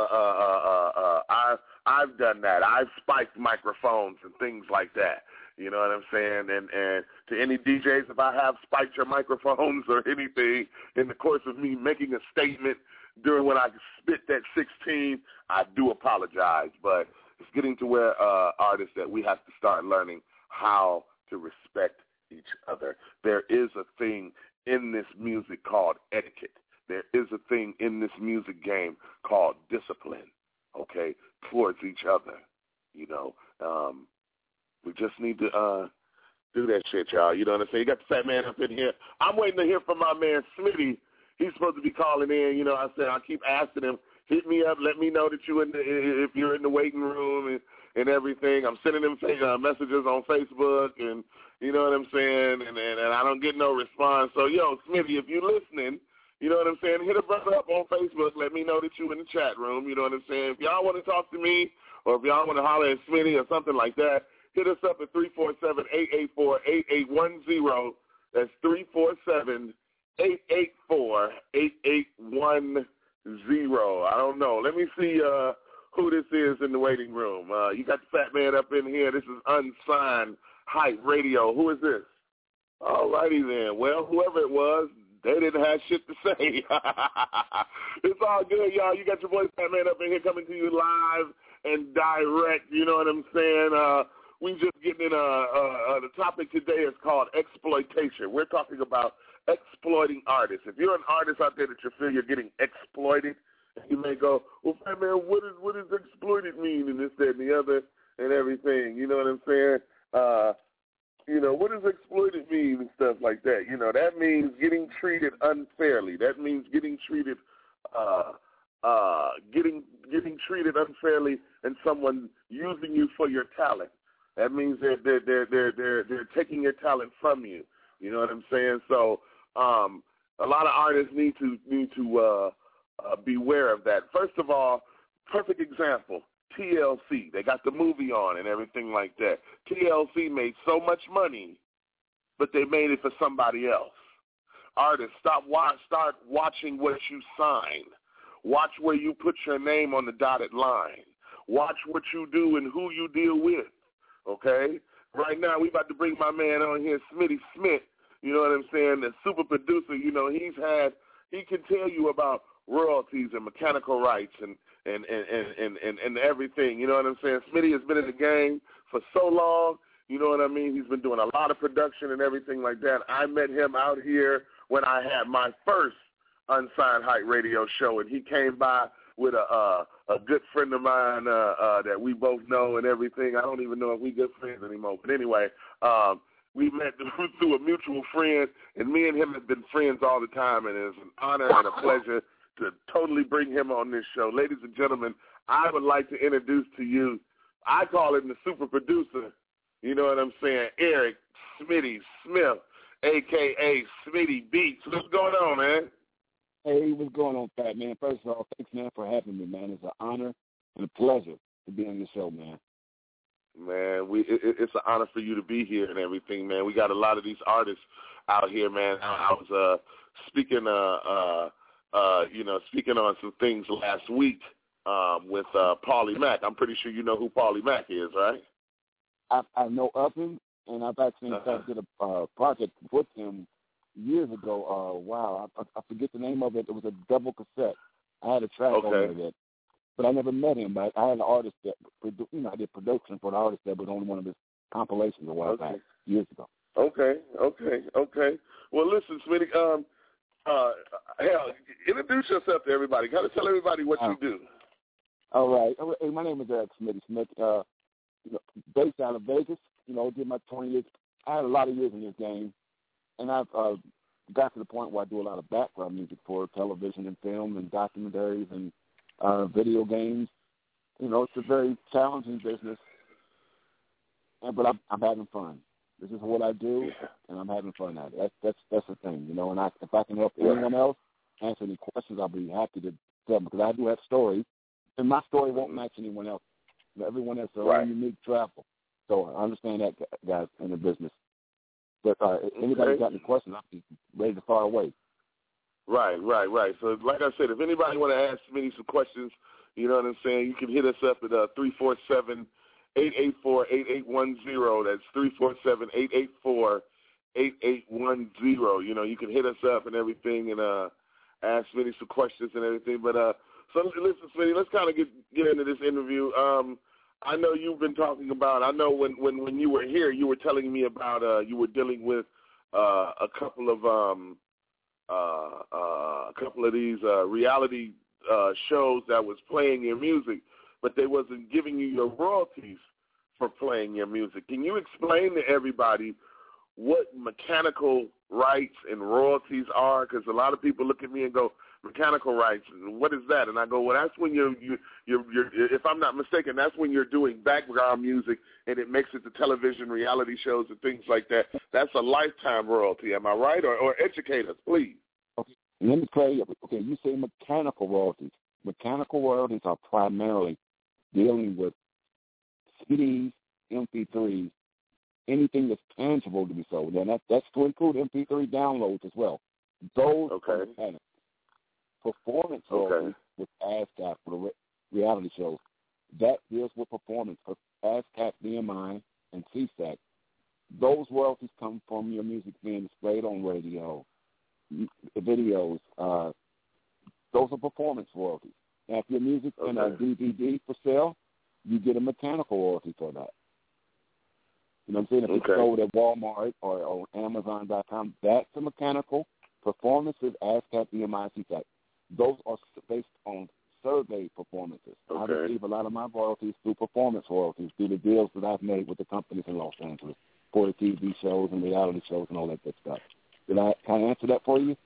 spiked microphones and things like that. You know what I'm saying? And to any DJs, if I have spiked your microphones or anything in the course of me making a statement during when I spit that 16, I do apologize. But It's getting to where artists that we have to start learning how to respect each other. There is a thing in this music called etiquette. There is a thing in this music game called discipline, okay, towards each other. You know, we just need to do that shit, y'all. You know what I'm saying? You got the fat man up in here. I'm waiting to hear from my man Smitty. He's supposed to be calling in. You know, I keep asking him, hit me up, let me know that if you're in the waiting room and everything. I'm sending him messages on Facebook, and you know what I'm saying, and I don't get no response. So, yo, Smitty, if you're listening, you know what I'm saying, hit a brother up on Facebook. Let me know that you in the chat room. You know what I'm saying? If y'all want to talk to me, or if y'all want to holler at Smitty or something like that, hit us up at 347-884-8810. That's 347-884-8810. I don't know. Let me see who this is in the waiting room. You got the fat man up in here. This is Unsigned Hype Radio. Who is this? All righty then. Well, whoever it was, they didn't have shit to say. It's all good, y'all. You got your boy Fat Man up in here coming to you live and direct. You know what I'm saying? We just getting in the topic today is called exploitation. We're talking about exploiting artists. If you're an artist out there that you feel you're getting exploited, you may go, well, Fat Man, what does exploited mean and this, that, and the other and everything? You know what I'm saying? You know, what does exploited mean and stuff like that? You know, that means getting treated unfairly. That means getting treated getting treated unfairly and someone using you for your talent. That means they're taking your talent from you. You know what I'm saying? So a lot of artists need to beware of that. First of all, perfect example, TLC. They got the movie on and everything like that. TLC made so much money, but they made it for somebody else. Artists, start watching what you sign. Watch where you put your name on the dotted line. Watch what you do and who you deal with, okay? Right now, we about to bring my man on here, Smitty Smith, you know what I'm saying, the super producer. You know, he can tell you about royalties and mechanical rights and everything, you know what I'm saying? Smitty has been in the game for so long, you know what I mean? He's been doing a lot of production and everything like that. I met him out here when I had my first Unsigned Hype Radio show, and he came by with a good friend of mine that we both know and everything. I don't even know if we good friends anymore, but anyway, we met through a mutual friend, and me and him have been friends all the time, and it's an honor and a pleasure to totally bring him on this show. Ladies and gentlemen, I would like to introduce to you, I call him the super producer, you know what I'm saying, Eric Smitty Smith, a.k.a. Smitty Beats. What's going on, man? Hey, what's going on, Fat Man? First of all, thanks, man, for having me, man. It's an honor and a pleasure to be on your show, man. Man, it's an honor for you to be here and everything, man. We got a lot of these artists out here, man. I was speaking on some things last week with Paulie Mack. I'm pretty sure you know who Paulie Mack is, right? I know of him, and I've actually did a project with him years ago. Wow, I forget the name of it. It was a double cassette. I had a track over that, but I never met him. But I had an artist that, I did production for an artist that was on one of his compilations a while back, years ago. Okay. Well, listen, Smitty, introduce yourself to everybody. Kind of tell everybody what you do. All right. Hey, my name is Eric Smitty Smith. Based out of Vegas. Did my 20 years. I had a lot of years in this game, and I've got to the point where I do a lot of background music for television and film and documentaries and video games. It's a very challenging business, but I'm having fun. This is what I do, and I'm having fun at it. That's the thing, And if I can help anyone else answer any questions, I'll be happy to tell them, because I do have stories, and my story won't match anyone else. Everyone has their own unique travel. So I understand that, guys, in the business. But anybody got any questions, I'll be ready to fire away. Right. So like I said, if anybody want to ask me some questions, you know what I'm saying, you can hit us up at 347-884-8810. That's 347-884-8810. You can hit us up and everything and ask Smitty some questions and everything. But so listen, Smitty, let's kind of get into this interview. I know you've been talking about. I know when you were here, you were telling me about you were dealing with a couple of these reality shows that was playing your music, but they wasn't giving you your royalties for playing your music. Can you explain to everybody what mechanical rights and royalties are? Because a lot of people look at me and go, mechanical rights, what is that? And I go, well, that's when you're if I'm not mistaken, that's when you're doing background music and it makes it to television reality shows and things like that. That's a lifetime royalty. Am I right? Or educate us, please. Okay. Let me tell you. Okay, you say mechanical royalties. Mechanical royalties are primarily dealing with CDs, MP3s, anything that's tangible to be sold. And that's to include MP3 downloads as well. Those are mechanical. Performance royalties with ASCAP for the reality shows, that deals with performance for ASCAP, BMI, and CSAC. Those royalties come from your music being displayed on radio, videos. Those are performance royalties. Now, if your music's in a DVD for sale, you get a mechanical royalty for that. You know what I'm saying? If it's sold at Walmart or on Amazon.com, that's a mechanical. Performance is ASCAP, BMI, CSAC. Those are based on survey performances. I receive a lot of my royalties through performance royalties, through the deals that I've made with the companies in Los Angeles for the TV shows and reality shows and all that good stuff. Did I kind of answer that for you?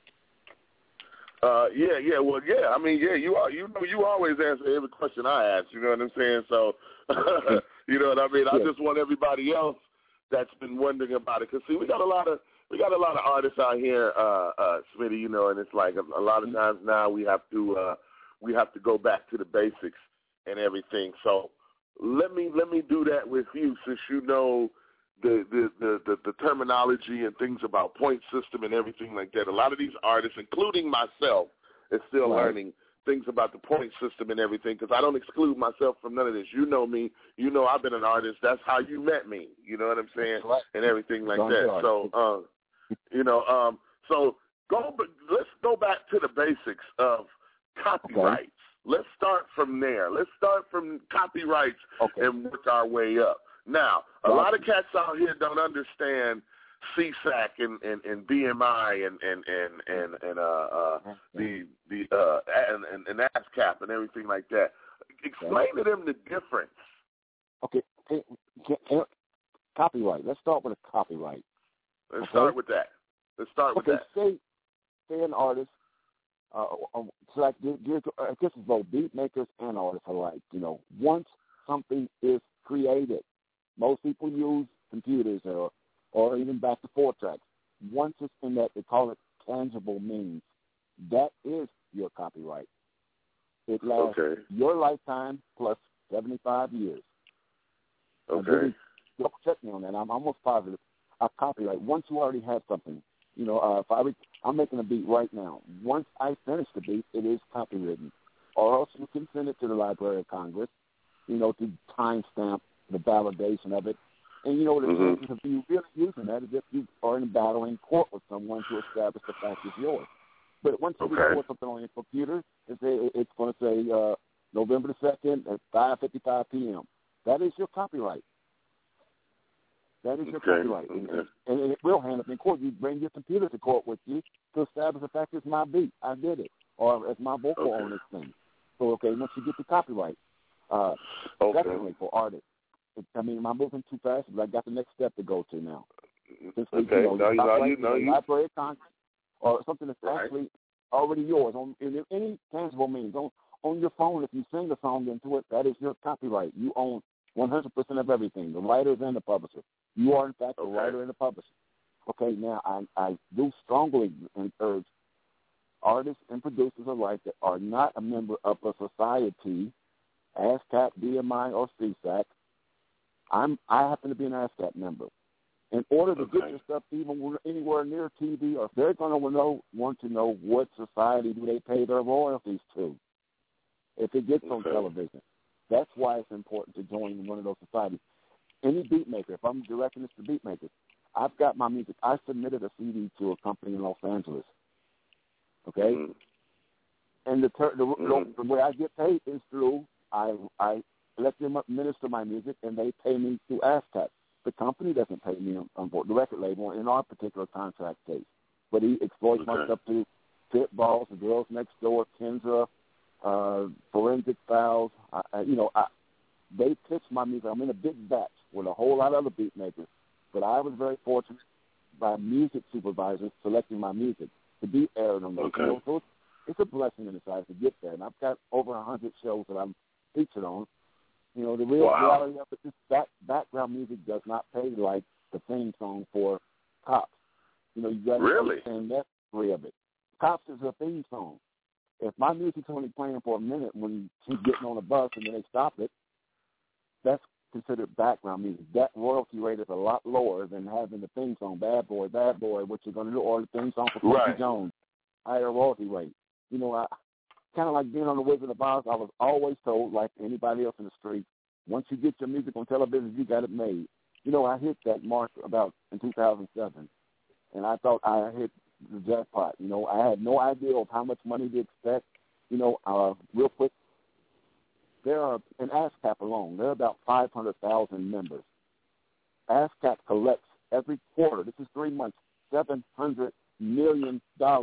Yeah. Well, yeah. I mean, yeah. You always answer every question I ask. You know what I'm saying? So, you know what I mean. I just want everybody else that's been wondering about it, because see, we got a lot of artists out here, Smitty, you know, and it's like a lot of times now we have to go back to the basics and everything. So let me do that with you, since you know the terminology and things about point system and everything like that. A lot of these artists, including myself, is still learning things about the point system and everything, because I don't exclude myself from none of this. You know me. You know I've been an artist. That's how you met me. You know what I'm saying? And everything like that. So, you know, so let's go back to the basics of copyrights. Let's start from there. Let's start from copyrights and work our way up. Now, a lot of cats out here don't understand CSAC and BMI and ASCAP and everything like that. Explain to them the difference. Okay, copyright. Let's start with a copyright. Let's start with that. Say an artist. So like, I guess it's both beat makers and artists alike. You know, once something is created, most people use computers or even back to 4-tracks. Once it's in that, they call it tangible means. That is your copyright. It lasts your lifetime plus 75 years. Really, don't check me on that. I'm almost positive. A copyright, once you already have something, you know, I'm making a beat right now. Once I finish the beat, it is copywritten. Or else you can send it to the Library of Congress, you know, to timestamp the validation of it. And, you know, the chances of you really using that is if you are in a battle in court with someone to establish the fact it's yours. But once you record something on your computer, it's going to say November the 2nd at 5:55 p.m. That is your copyright. That is your copyright. And it will hand up in court. You bring your computer to court with you to establish the fact it's my beat. I did it. Or it's my vocal on this thing. So, once you get the copyright, definitely for artists. I mean, am I moving too fast? But I got the next step to go to now. Library of Congress or something that's actually already yours in any tangible means. On your phone, if you sing a song into it, that is your copyright. You own 100% of everything, the writers and the publisher. You are, in fact, the writer and the publisher. Okay, now I do strongly encourage artists and producers alike that are not a member of a society, ASCAP, BMI, or CSAC. I happen to be an ASCAP member. In order to get your stuff even anywhere near TV, or if they're going to want to know what society do they pay their royalties to, if it gets on television. That's why it's important to join one of those societies. Any beat maker, if I'm directing this to beat makers, I've got my music. I submitted a CD to a company in Los Angeles. Okay? And the way I get paid is through I let them minister my music, and they pay me through ASCAP. The company doesn't pay me on board, the record label, in our particular contract case. But he exploits my stuff through Pitballs, The Girls Next Door, Kendra, Forensic Files. They pitch my music. I'm in a big batch with a whole lot of other beat makers. But I was very fortunate by music supervisors selecting my music to be aired on those shows. So it's a blessing in disguise to get there. And I've got over 100 shows that I'm featured on. You know, the real reality of it is that background music does not pay like the theme song for Cops. You know, you got to understand that three of it. Cops is a theme song. If my music's only playing for a minute when she's getting on a bus and then they stop it, that's considered background music. That royalty rate is a lot lower than having the theme song, Bad Boy, what you going to do, or the theme song for Quincy Jones, higher royalty rate. You know, I kind of like being on the Wizard of Oz, I was always told, like anybody else in the street, once you get your music on television, you got it made. You know, I hit that mark about in 2007, and I thought I hit the jackpot. You know, I had no idea of how much money to expect. You know, real quick, there are, in ASCAP alone, there are about 500,000 members. ASCAP collects every quarter, this is 3 months, $700 million.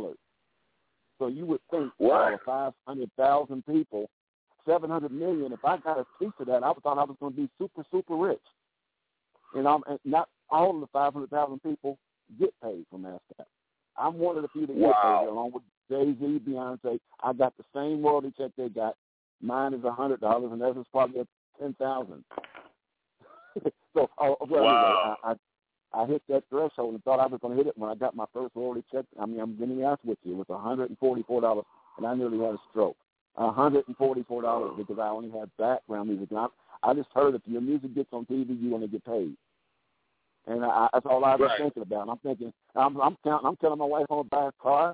So you would think, wow, 500,000 people, $700 million, if I got a piece of that, I thought I was going to be super, super rich. And not all of the 500,000 people get paid from ASCAP. I'm one of the few that get paid, along with Jay-Z, Beyonce. I got the same royalty check they got. Mine is $100, and theirs is probably $10,000. So, anyway, I hit that threshold and thought I was going to hit it when I got my first royalty check. I mean, I'm going to be honest with you, it was $144, and I nearly had a stroke. $144 because I only had background music. And I just heard if your music gets on TV, you're going to get paid. And that's all I was thinking about. And I'm thinking, I'm telling my wife I'm going to buy a car.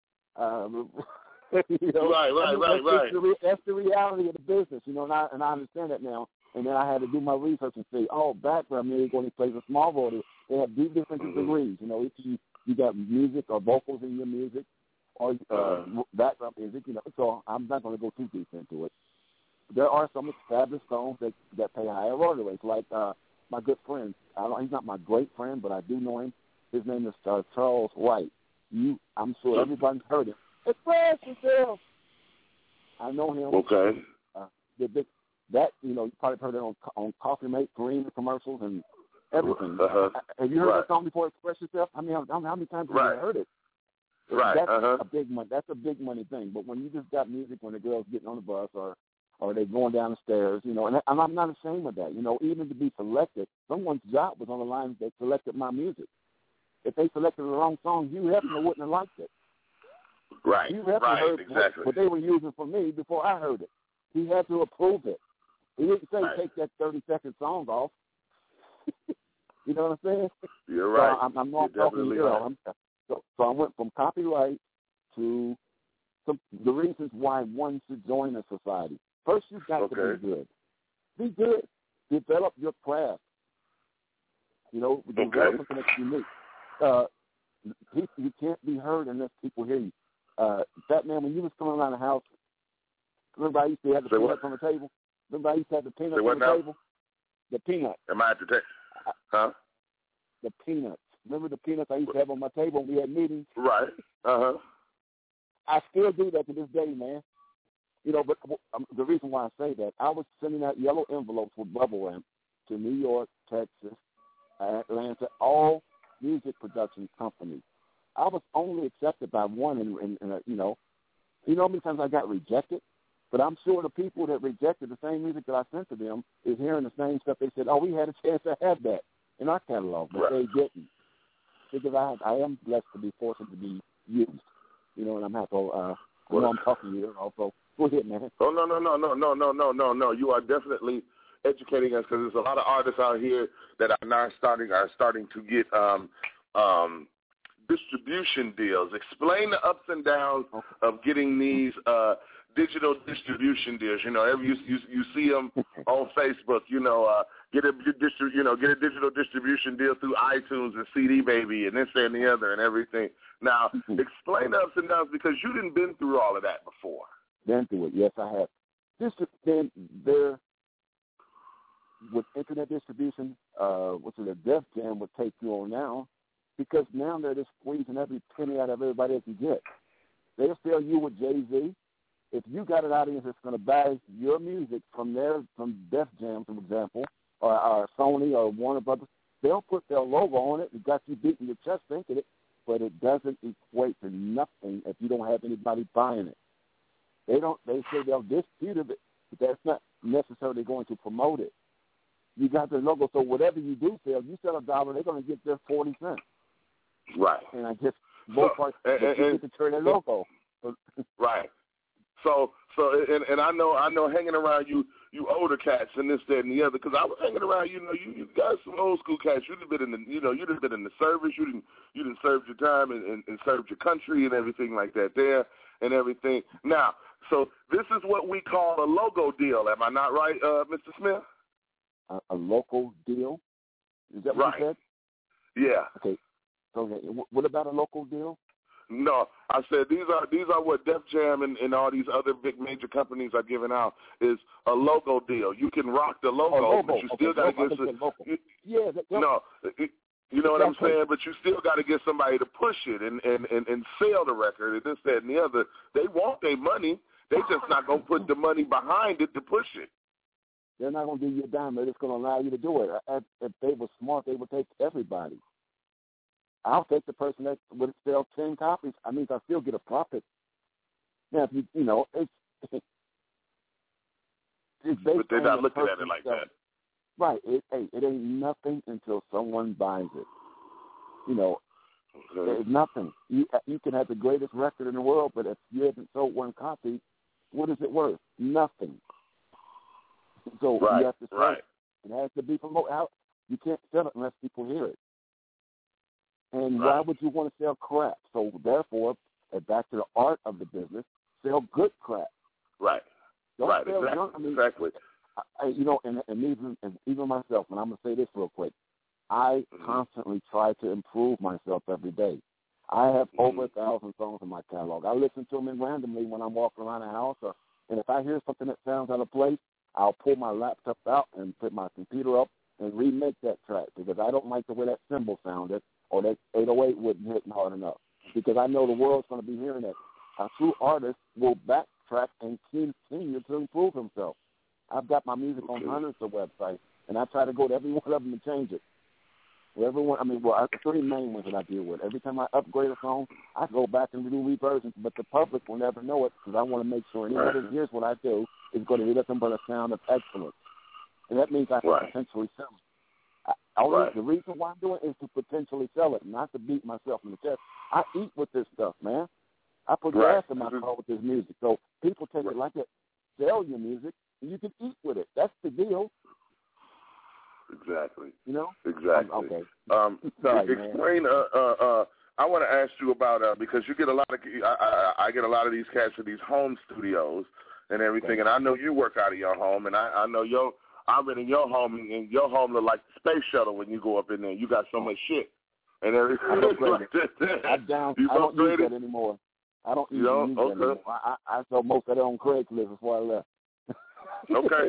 You know, right. That's the reality of the business, you know, and I understand that now. And then I had to do my research and say, background music only plays a small role. They have different degrees. You know, if you got music or vocals in your music or background music, you know. So I'm not going to go too deep into it. There are some established songs that pay higher royalty rates, like my good friend. He's not my great friend, but I do know him. His name is Charles White. I'm sure everybody's heard it. Express yourself. I know him. Okay. That, you know, you probably heard it on Coffee Mate, Green commercials and everything. Have you heard that song before, Express Yourself? I mean, how many times have you heard it? That's a big money. That's a big money thing. But when you just got music when the girl's getting on the bus or they're going down the stairs, you know, and I'm not ashamed of that. You know, even to be selected, someone's job was on the line. They selected my music. If they selected the wrong song, Hugh Hefner wouldn't have liked it. Right, Hugh Hefner heard what they were using for me before I heard it. He had to approve it. He didn't say take that 30-second song off. You know what I'm saying? You're right. So I'm not talking right. So I went from copyright to the reasons why one should join a society. First, you've got to be good. Be good. Develop your craft. You know, develop something that's unique. You can't be heard unless people hear you. Fat Man, when you was coming around the house, remember I used to have the peanuts on the table? Remember I used to have the peanuts on the table? The peanuts. Am I at the table? Huh? The peanuts. Remember the peanuts I used to have on my table when we had meetings? Right. I still do that to this day, man. You know, but the reason why I say that, I was sending out yellow envelopes with bubble wrap to New York, Texas, Atlanta, all music production companies. I was only accepted by one, and you know how many times I got rejected? But I'm sure the people that rejected the same music that I sent to them is hearing the same stuff. They said, we had a chance to have that in our catalog, but they didn't. Because I am blessed to be fortunate to be used. You know, and I'm happy. I'm talking here also. Go ahead, man. Oh, no. You are definitely educating us because there's a lot of artists out here that are now starting to get distribution deals. Explain the ups and downs of getting these digital distribution deals. You know, you see them on Facebook. You know, get a digital distribution deal through iTunes and CD Baby and this and the other and everything. Now, explain the ups and downs because you didn't been through all of that before. Been through it, yes, I have. There with internet distribution, Def Jam would take you on now, because now they're just squeezing every penny out of everybody they can get. They'll sell you with Jay-Z. If you got an audience that's going to buy your music from Def Jam, for example, or Sony or Warner Brothers, they'll put their logo on it. It got you beating your chest thinking it, but it doesn't equate to nothing if you don't have anybody buying it. They say they'll dispute it, but that's not necessarily going to promote it. You got their logo, so whatever you do sell, you sell $1, they're going to get their 40 cents. Right. And I guess both parts get to turn their logo. Right. So I know hanging around you older cats and this, that, and the other, because I was hanging around, you got some old school cats. You'd have been in the service. You didn't serve your time and served your country and everything like that there and everything. Now, so this is what we call a logo deal. Am I not right, Mr. Smith? A local deal? Is that what you said? Yeah. Okay. So what about a local deal? No, I said these are what Def Jam and all these other big major companies are giving out is a logo deal. You can rock the logo, but you still got to get you know what I'm saying? But you still got to get somebody to push it and sell the record and this, that, and the other. They want their money. They just not going to put the money behind it to push it. They're not going to give you a dime. They're just going to allow you to do it. If they were smart, they would take everybody. I'll take the person that would sell 10 copies. I mean, I still get a profit. Now, if it's based but they're not on looking at it like that. Right. It ain't nothing until someone buys it. There's nothing. You can have the greatest record in the world, but if you haven't sold one copy, what is it worth? Nothing. So you have to sell it. It has to be promoted out. You can't sell it unless people hear it. And why would you want to sell crap? So therefore, back to the art of the business, sell good crap. Right. Don't sell Exactly. junk. I mean, Exactly. And even myself, and I'm going to say this real quick, I constantly try to improve myself every day. I have over 1,000 songs in my catalog. I listen to them randomly when I'm walking around the house, and if I hear something that sounds out of place, I'll pull my laptop out and put my computer up and remake that track because I don't like the way that cymbal sounded or that 808 wasn't hitting hard enough because I know the world's going to be hearing that. A true artist will backtrack and continue to improve himself. I've got my music on hundreds of websites, and I try to go to every one of them and change it. Three main ones that I deal with. Every time I upgrade a song, I go back and do reversions, but the public will never know it because I want to make sure anybody that hears what I do is going to hear nothing but a sound of excellence. And that means I can potentially sell it. The reason why I'm doing it is to potentially sell it, not to beat myself in the chest. I eat with this stuff, man. I put gas in my car with this music. So people take it like that. Sell your music, and you can eat with it. That's the deal. Exactly. Exactly. Okay. Sorry, explain. I want to ask you about because you get a lot of. I get a lot of these cats in these home studios and everything, and I know you work out of your home, and I know I've been in your home, and your home look like the space shuttle when you go up in there. You got so much shit and everything. I don't use that anymore. I don't use that anymore. I saw most of that on Craigslist before I left. Okay.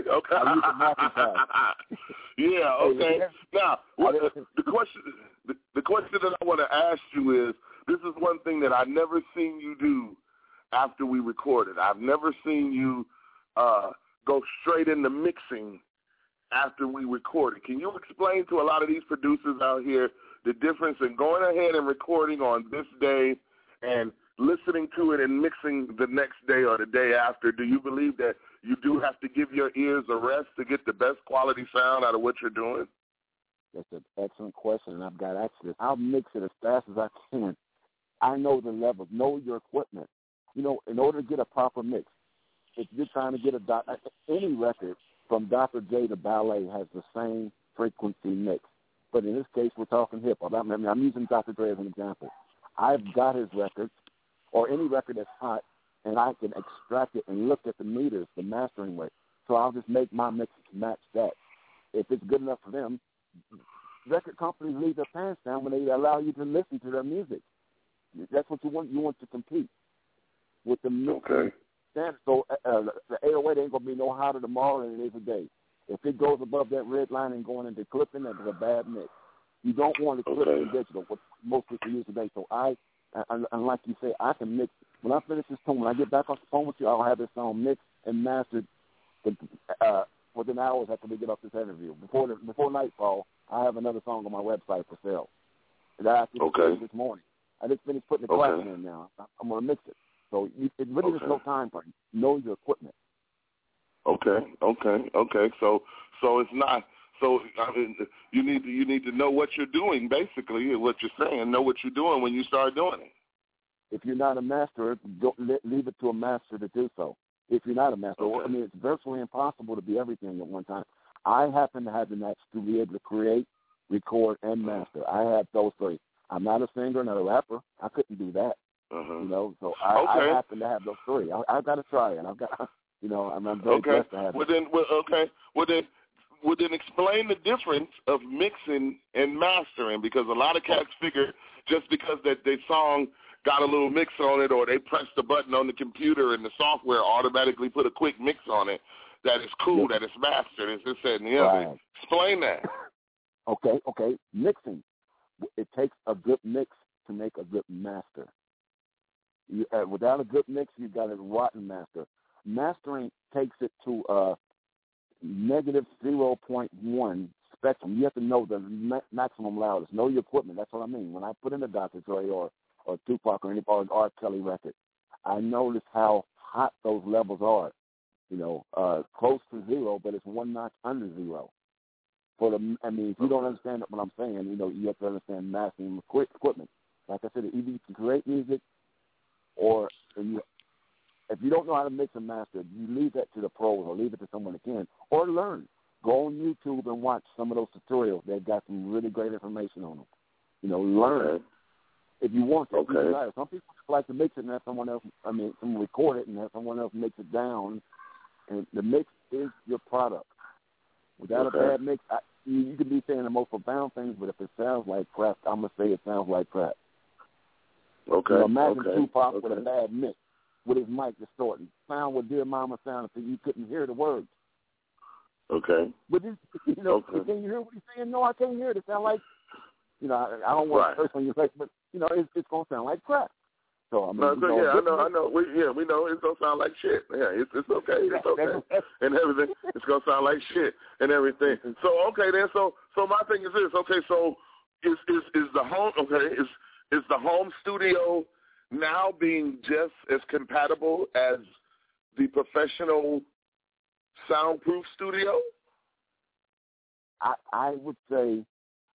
Yeah. Okay. Now, the question that I want to ask you is: this is one thing that I never seen you do after we recorded. I've never seen you go straight into mixing after we recorded. Can you explain to a lot of these producers out here the difference in going ahead and recording on this day and listening to it and mixing the next day or the day after? Do you believe that you do have to give your ears a rest to get the best quality sound out of what you're doing? That's an excellent question, and I've got access. I'll mix it as fast as I can. I know the levels. Know your equipment. In order to get a proper mix, if you're trying to get any record from Dr. J to Ballet has the same frequency mix. But in this case, we're talking hip-hop. I'm using Dr. Dre as an example. I've got his records, or any record that's hot, and I can extract it and look at the meters, the mastering rate. So I'll just make my mix match that. If it's good enough for them, record companies leave their pants down when they allow you to listen to their music. That's what you want. You want to compete with the mixing standard. So the 808 ain't going to be no hotter tomorrow than it is today. If it goes above that red line and going into clipping, that's a bad mix. You don't want to clip in digital, what most people use today. So and like you say, I can mix. When I finish this tune, when I get back off the phone with you, I'll have this song mixed and mastered within hours after we get off this interview. Before nightfall, I have another song on my website for sale that I just played this morning. I just finished putting the clapping in now. I'm going to mix it. So it really is no time frame. Know your equipment. Okay. So it's not. So I mean, you need to know what you're doing. Basically, what you're saying. Know what you're doing when you start doing it. If you're not a master, leave it to a master to do so. If you're not a master, I mean, it's virtually impossible to be everything at one time. I happen to have the knack to be able to create, record, and master. I have those three. I'm not a singer, not a rapper. I couldn't do that. You know, so I happen to have those three. I've got to try it. I've got, you know, I'm very blessed to have it. Well, then explain the difference of mixing and mastering, because a lot of cats figure just because that their song got a little mix on it, or they pressed the button on the computer and the software automatically put a quick mix on it, that it's cool, that it's mastered, it's this, that, and the other. Explain that. Okay. Mixing. It takes a good mix to make a good master. Without a good mix, you've got a rotten master. Mastering takes it to a negative 0.1 spectrum. You have to know the maximum loudness. Know your equipment. That's what I mean. When I put in a Dr. Dre or Tupac or any part of the R. Kelly record, I notice how hot those levels are. You know, close to zero, but it's one notch under zero. If you don't understand what I'm saying, you know, you have to understand mastering equipment. Like I said, either you can create music, or if you don't know how to mix and master, you leave that to the pros or leave it to someone that can, or learn. Go on YouTube and watch some of those tutorials. They've got some really great information on them. You know, learn if you want to. Some people like to mix it and have someone else, someone record it and have someone else mix it down. And the mix is your product. Without a bad mix, you could be saying the most profound things, but if it sounds like crap, I'm going to say it sounds like crap. You know, imagine Tupac with a bad mix, with his mic distorting. Sound what Dear Mama sounded so you couldn't hear the words. But can you hear what he's saying? No, I can't hear it. It sounds like, you know, I don't want to curse on your face, but, you know, it's going to sound like crap. So, I know. We know it's going to sound like shit. Yeah, it's okay. It's okay. And everything. It's going to sound like shit and everything. So, so my thing is this. Okay, so is the home, is the home studio now being just as compatible as the professional soundproof studio? I would say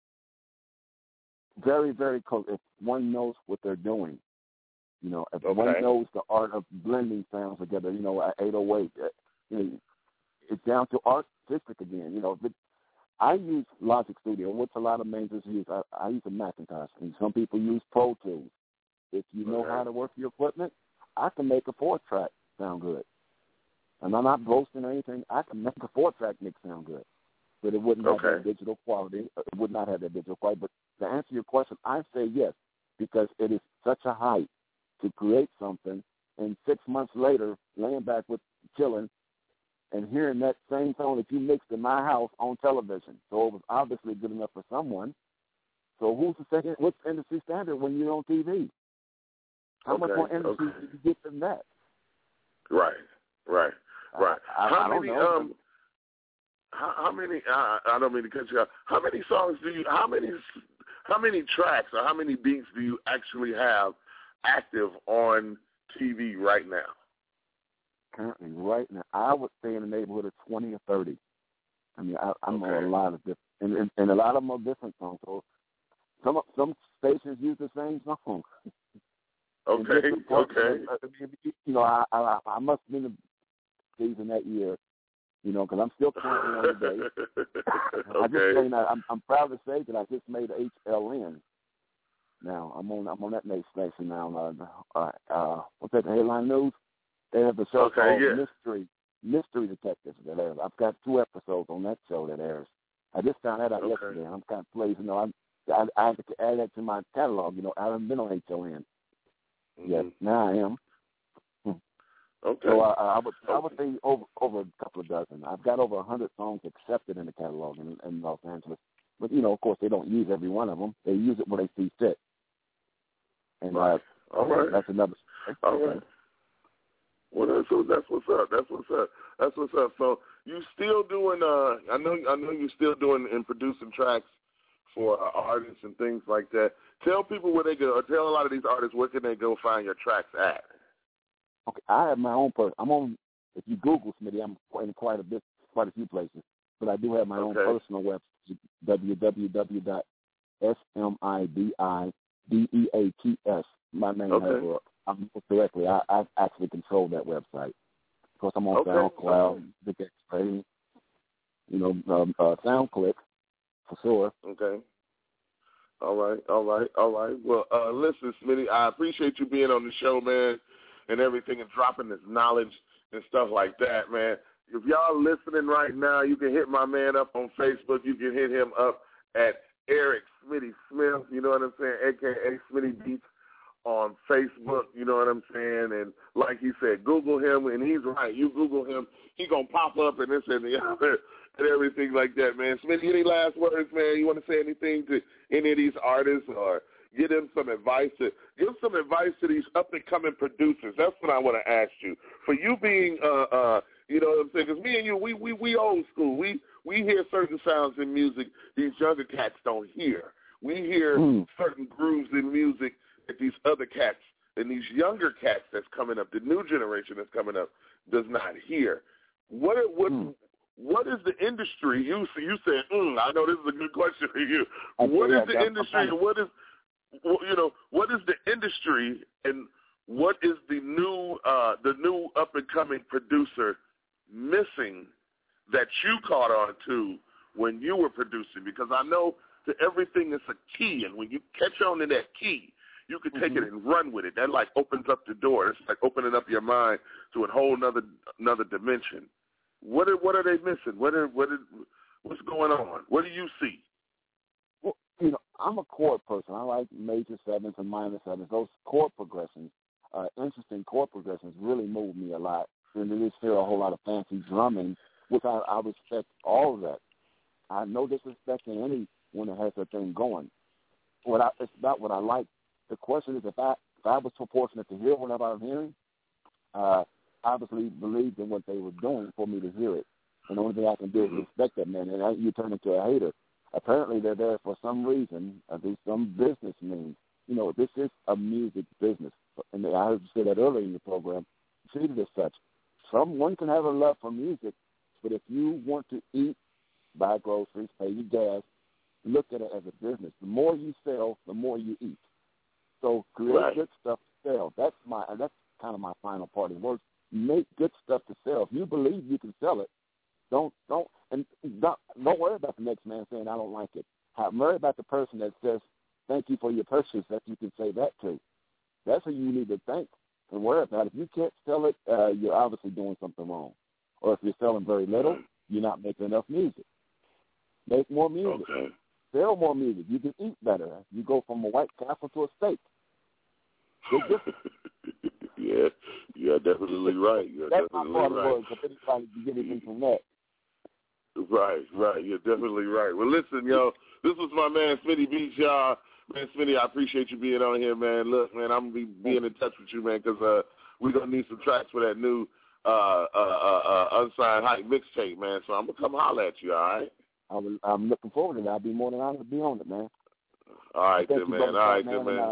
very, very close. If one knows what they're doing, you know, if one knows the art of blending sounds together, you know, at 808, you know, it's down to artistic again. You know, I use Logic Studio, which a lot of majors use. I use a Macintosh, and some people use Pro Tools. If you know how to work your equipment, I can make a 4-track sound good. And I'm not boasting or anything. I can make a 4-track mix sound good. But it wouldn't have that digital quality. It would not have that digital quality. But to answer your question, I say yes, because it is such a hype to create something, and 6 months later, laying back with chilling and hearing that same song that you mixed in my house on television. So it was obviously good enough for someone. So what's the industry standard when you're on TV? How much more industry did you get than that? Right. How many, I don't mean to cut you off. How many songs how many tracks or how many beats do you actually have active on TV right now? Currently, right now, I would say in the neighborhood of 20 or 30. I mean, I'm on a lot of different, and a lot of them are different songs. So some stations use the same song. Okay. You know, I must have been the season that year, you know, because I'm still currently on the day. I just say now, I'm proud to say that I just made HLN. Now I'm on that next station now. What's that? The Headline News. They have a show called Mystery Detectives that airs. I've got 2 episodes on that show that airs. I just found that out yesterday. I'm kind of pleased. You know, I have to add that to my catalog. You know, I haven't been on HLN. Yes, now I am. Okay. So I would say over a couple of dozen. I've got over 100 songs accepted in the catalog in Los Angeles. But, of course, they don't use every one of them. They use it when they see fit. And all right. That's another. All right. Well, that's what's up. That's what's up. So you still doing? I know you're still doing and producing tracks for artists and things like that. Tell people where they go. Or tell a lot of these artists where can they go find your tracks at. Okay, I have my own I'm on. If you Google Smitty, I'm in quite a few places. But I do have my own personal website, www.smidideats. My name has I'm directly. I actually control that website. Of course, I'm on SoundCloud, Big X-Ray, SoundClick, for sure. Okay. All right. Well, listen, Smitty, I appreciate you being on the show, man, and everything, and dropping this knowledge and stuff like that, man. If y'all listening right now, you can hit my man up on Facebook. You can hit him up at Eric Smitty Smith, you know what I'm saying, a.k.a. Smitty Beats on Facebook, you know what I'm saying? And like he said, Google him, and he's right. You Google him, he going to pop up and this and the other and everything like that, man. Smitty, any last words, man? You want to say anything to any of these artists or give them some advice? Give some advice to these up-and-coming producers. That's what I want to ask you. For you being, you know what I'm saying? Because me and you, we old school. We hear certain sounds in music these younger cats don't hear. We hear certain grooves in music that these other cats and these younger cats that's coming up, the new generation that's coming up, does not hear. What is the industry? You said, I know this is a good question for you. What is the industry? What is the industry, and what is the new up and coming producer missing that you caught on to when you were producing? Because I know to everything is a key, and when you catch on to that key, you can take it and run with it. That like opens up the door. It's like opening up your mind to a whole another dimension. What are they missing? What's going on? What do you see? Well, I'm a chord person. I like major sevenths and minor sevenths. Those chord progressions, interesting chord progressions, really move me a lot. And they just hear a whole lot of fancy drumming, which I respect all of that. I no disrespect to anyone that has their thing going. It's about what I like. The question is, if I was so fortunate to hear whatever I'm hearing, I obviously believed in what they were doing for me to hear it. And the only thing I can do is respect that, man. And you turn into a hater. Apparently, they're there for some reason. There's some business means. This is a music business. And I heard you say that earlier in the program. Treat it as such. Someone can have a love for music, but if you want to eat, buy groceries, pay your gas, look at it as a business. The more you sell, the more you eat. So create good stuff to sell. That's kind of my final parting words. Make good stuff to sell. If you believe you can sell it, don't worry about the next man saying I don't like it. Worry about the person that says thank you for your purchase, that you can say that to. That's who you need to thank and worry about. If you can't sell it, you're obviously doing something wrong. Or if you're selling very little, you're not making enough music. Make more music. Okay. Sell more music. You can eat better. You go from a White Castle to a steak. Big difference. Yeah, you're definitely right. That's my part of the words. If anybody can get anything from that. Right. You're definitely right. Well, listen, yo, this was my man, Smitty Beats, y'all. Man, Smitty, I appreciate you being on here, man. Look, man, I'm going to be being in touch with you, man, because we're going to need some tracks for that new Unsigned Hype mixtape, man. So I'm going to come holler at you, all right? I'm looking forward to it. I'll be more than honored to be on it, man. All right, then, man. All right, then, man.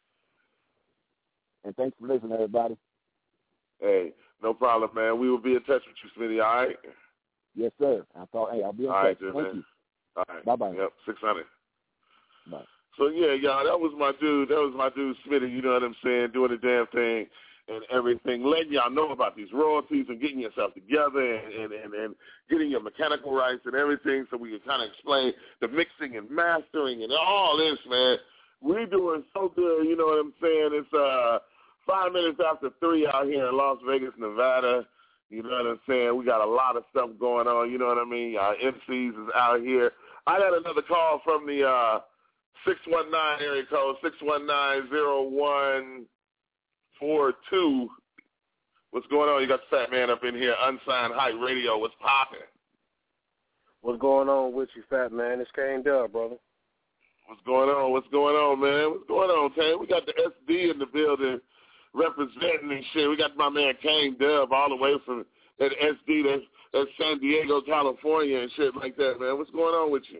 And thanks for listening, everybody. Hey, no problem, man. We will be in touch with you, Smitty, all right? Yes, sir. I'll be in touch. All right, then, Thank man. you. All right. Bye-bye. Yep, 600. Bye. So, yeah, y'all, that was my dude. Smitty, you know what I'm saying, doing the damn thing and everything, letting y'all know about these royalties and getting yourself together and getting your mechanical rights and everything so we can kind of explain the mixing and mastering and all this, man. We're doing so good, you know what I'm saying? It's 5 minutes after 3 out here in Las Vegas, Nevada. You know what I'm saying? We got a lot of stuff going on, you know what I mean? Our MCs is out here. I got another call from the 619 area code, 619-0142. What's going on? You got the Fat Man up in here, Unsigned Hype Radio. What's popping? What's going on with you, Fat Man? It's Kane Dub, brother. What's going on? What's going on, man? What's going on, Kane? We got the SD in the building representing and shit. We got my man Kane Dub all the way from that SD that's San Diego, California and shit like that, man. What's going on with you?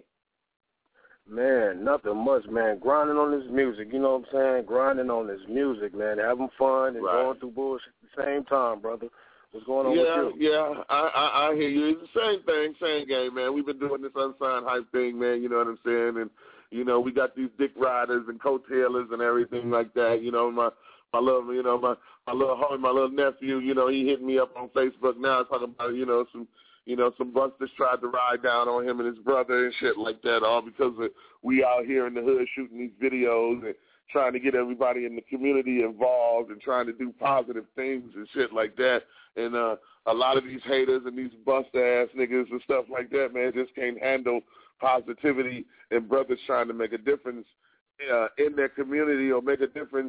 Man, nothing much, man. Grinding on this music, you know what I'm saying? Grinding on this music, man. Having fun and going through bullshit at the same time, brother. What's going on with you? Yeah, I hear you. It's the same thing, same game, man. We've been doing this Unsigned Hype thing, man, you know what I'm saying? And, you know, we got these dick riders and coattailers and everything like that. You know, my little, you know, my little homie, my little nephew, you know, he hit me up on Facebook now talking about, some busters tried to ride down on him and his brother and shit like that, all because of we out here in the hood shooting these videos and trying to get everybody in the community involved and trying to do positive things and shit like that. And a lot of these haters and these bust-ass niggas and stuff like that, man, just can't handle positivity and brothers trying to make a difference in their community or make a difference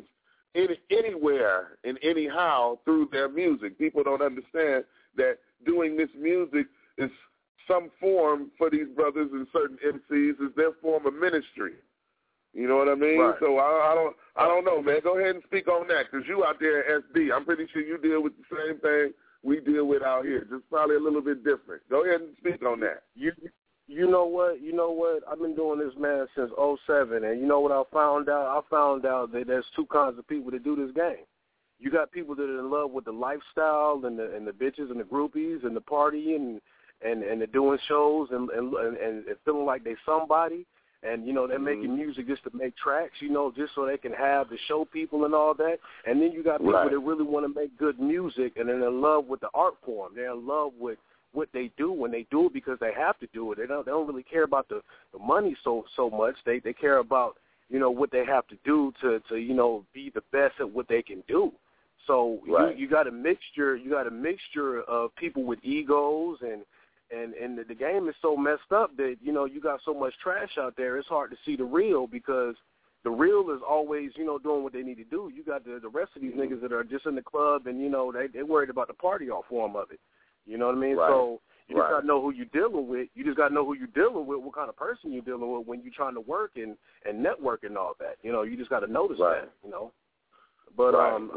anywhere and anyhow through their music. People don't understand that doing this music is some form for these brothers and certain MCs is their form of ministry. You know what I mean? Right. So I don't know, man. Go ahead and speak on that because you out there at SD. I'm pretty sure you deal with the same thing we deal with out here, just probably a little bit different. Go ahead and speak on that. You know what? I've been doing this, man, since 2007, and you know what I found out? I found out that there's two kinds of people that do this game. You got people that are in love with the lifestyle and the bitches and the groupies and the partying and the doing shows and feeling like they somebody. And, you know, they're making music just to make tracks, you know, just so they can have to show people and all that. And then you got people that really want to make good music and they're in love with the art form. They're in love with what they do when they do it because they have to do it. They don't really care about the money so much. They care about, you know, what they have to do to you know, be the best at what they can do. So you got a mixture. You got a mixture of people with egos and the game is so messed up that, you know, you got so much trash out there. It's hard to see the real because the real is always, you know, doing what they need to do. You got the rest of these niggas that are just in the club and, you know, they worried about the party off form of it. You know what I mean? Right. So you just got to know who you're dealing with. You just got to know who you're dealing with, what kind of person you're dealing with when you're trying to work and network and all that. You know, you just got to notice that, you know. But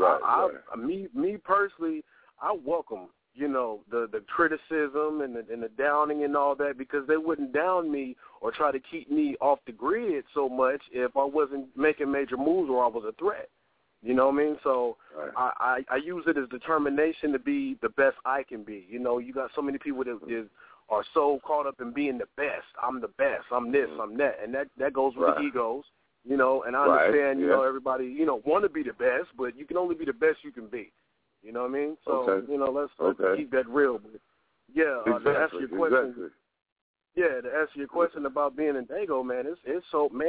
me personally, I welcome, you know, the criticism and the downing and all that because they wouldn't down me or try to keep me off the grid so much if I wasn't making major moves or I was a threat. You know what I mean? So I use it as determination to be the best I can be. You know, you got so many people that are so caught up in being the best. I'm the best. I'm this. I'm that. And that goes with the egos. You know, and I understand, you know, everybody, you know, want to be the best, but you can only be the best you can be. You know what I mean? So, you know, let's keep that real. But to answer your question, to answer your question about being in Dago, man, it's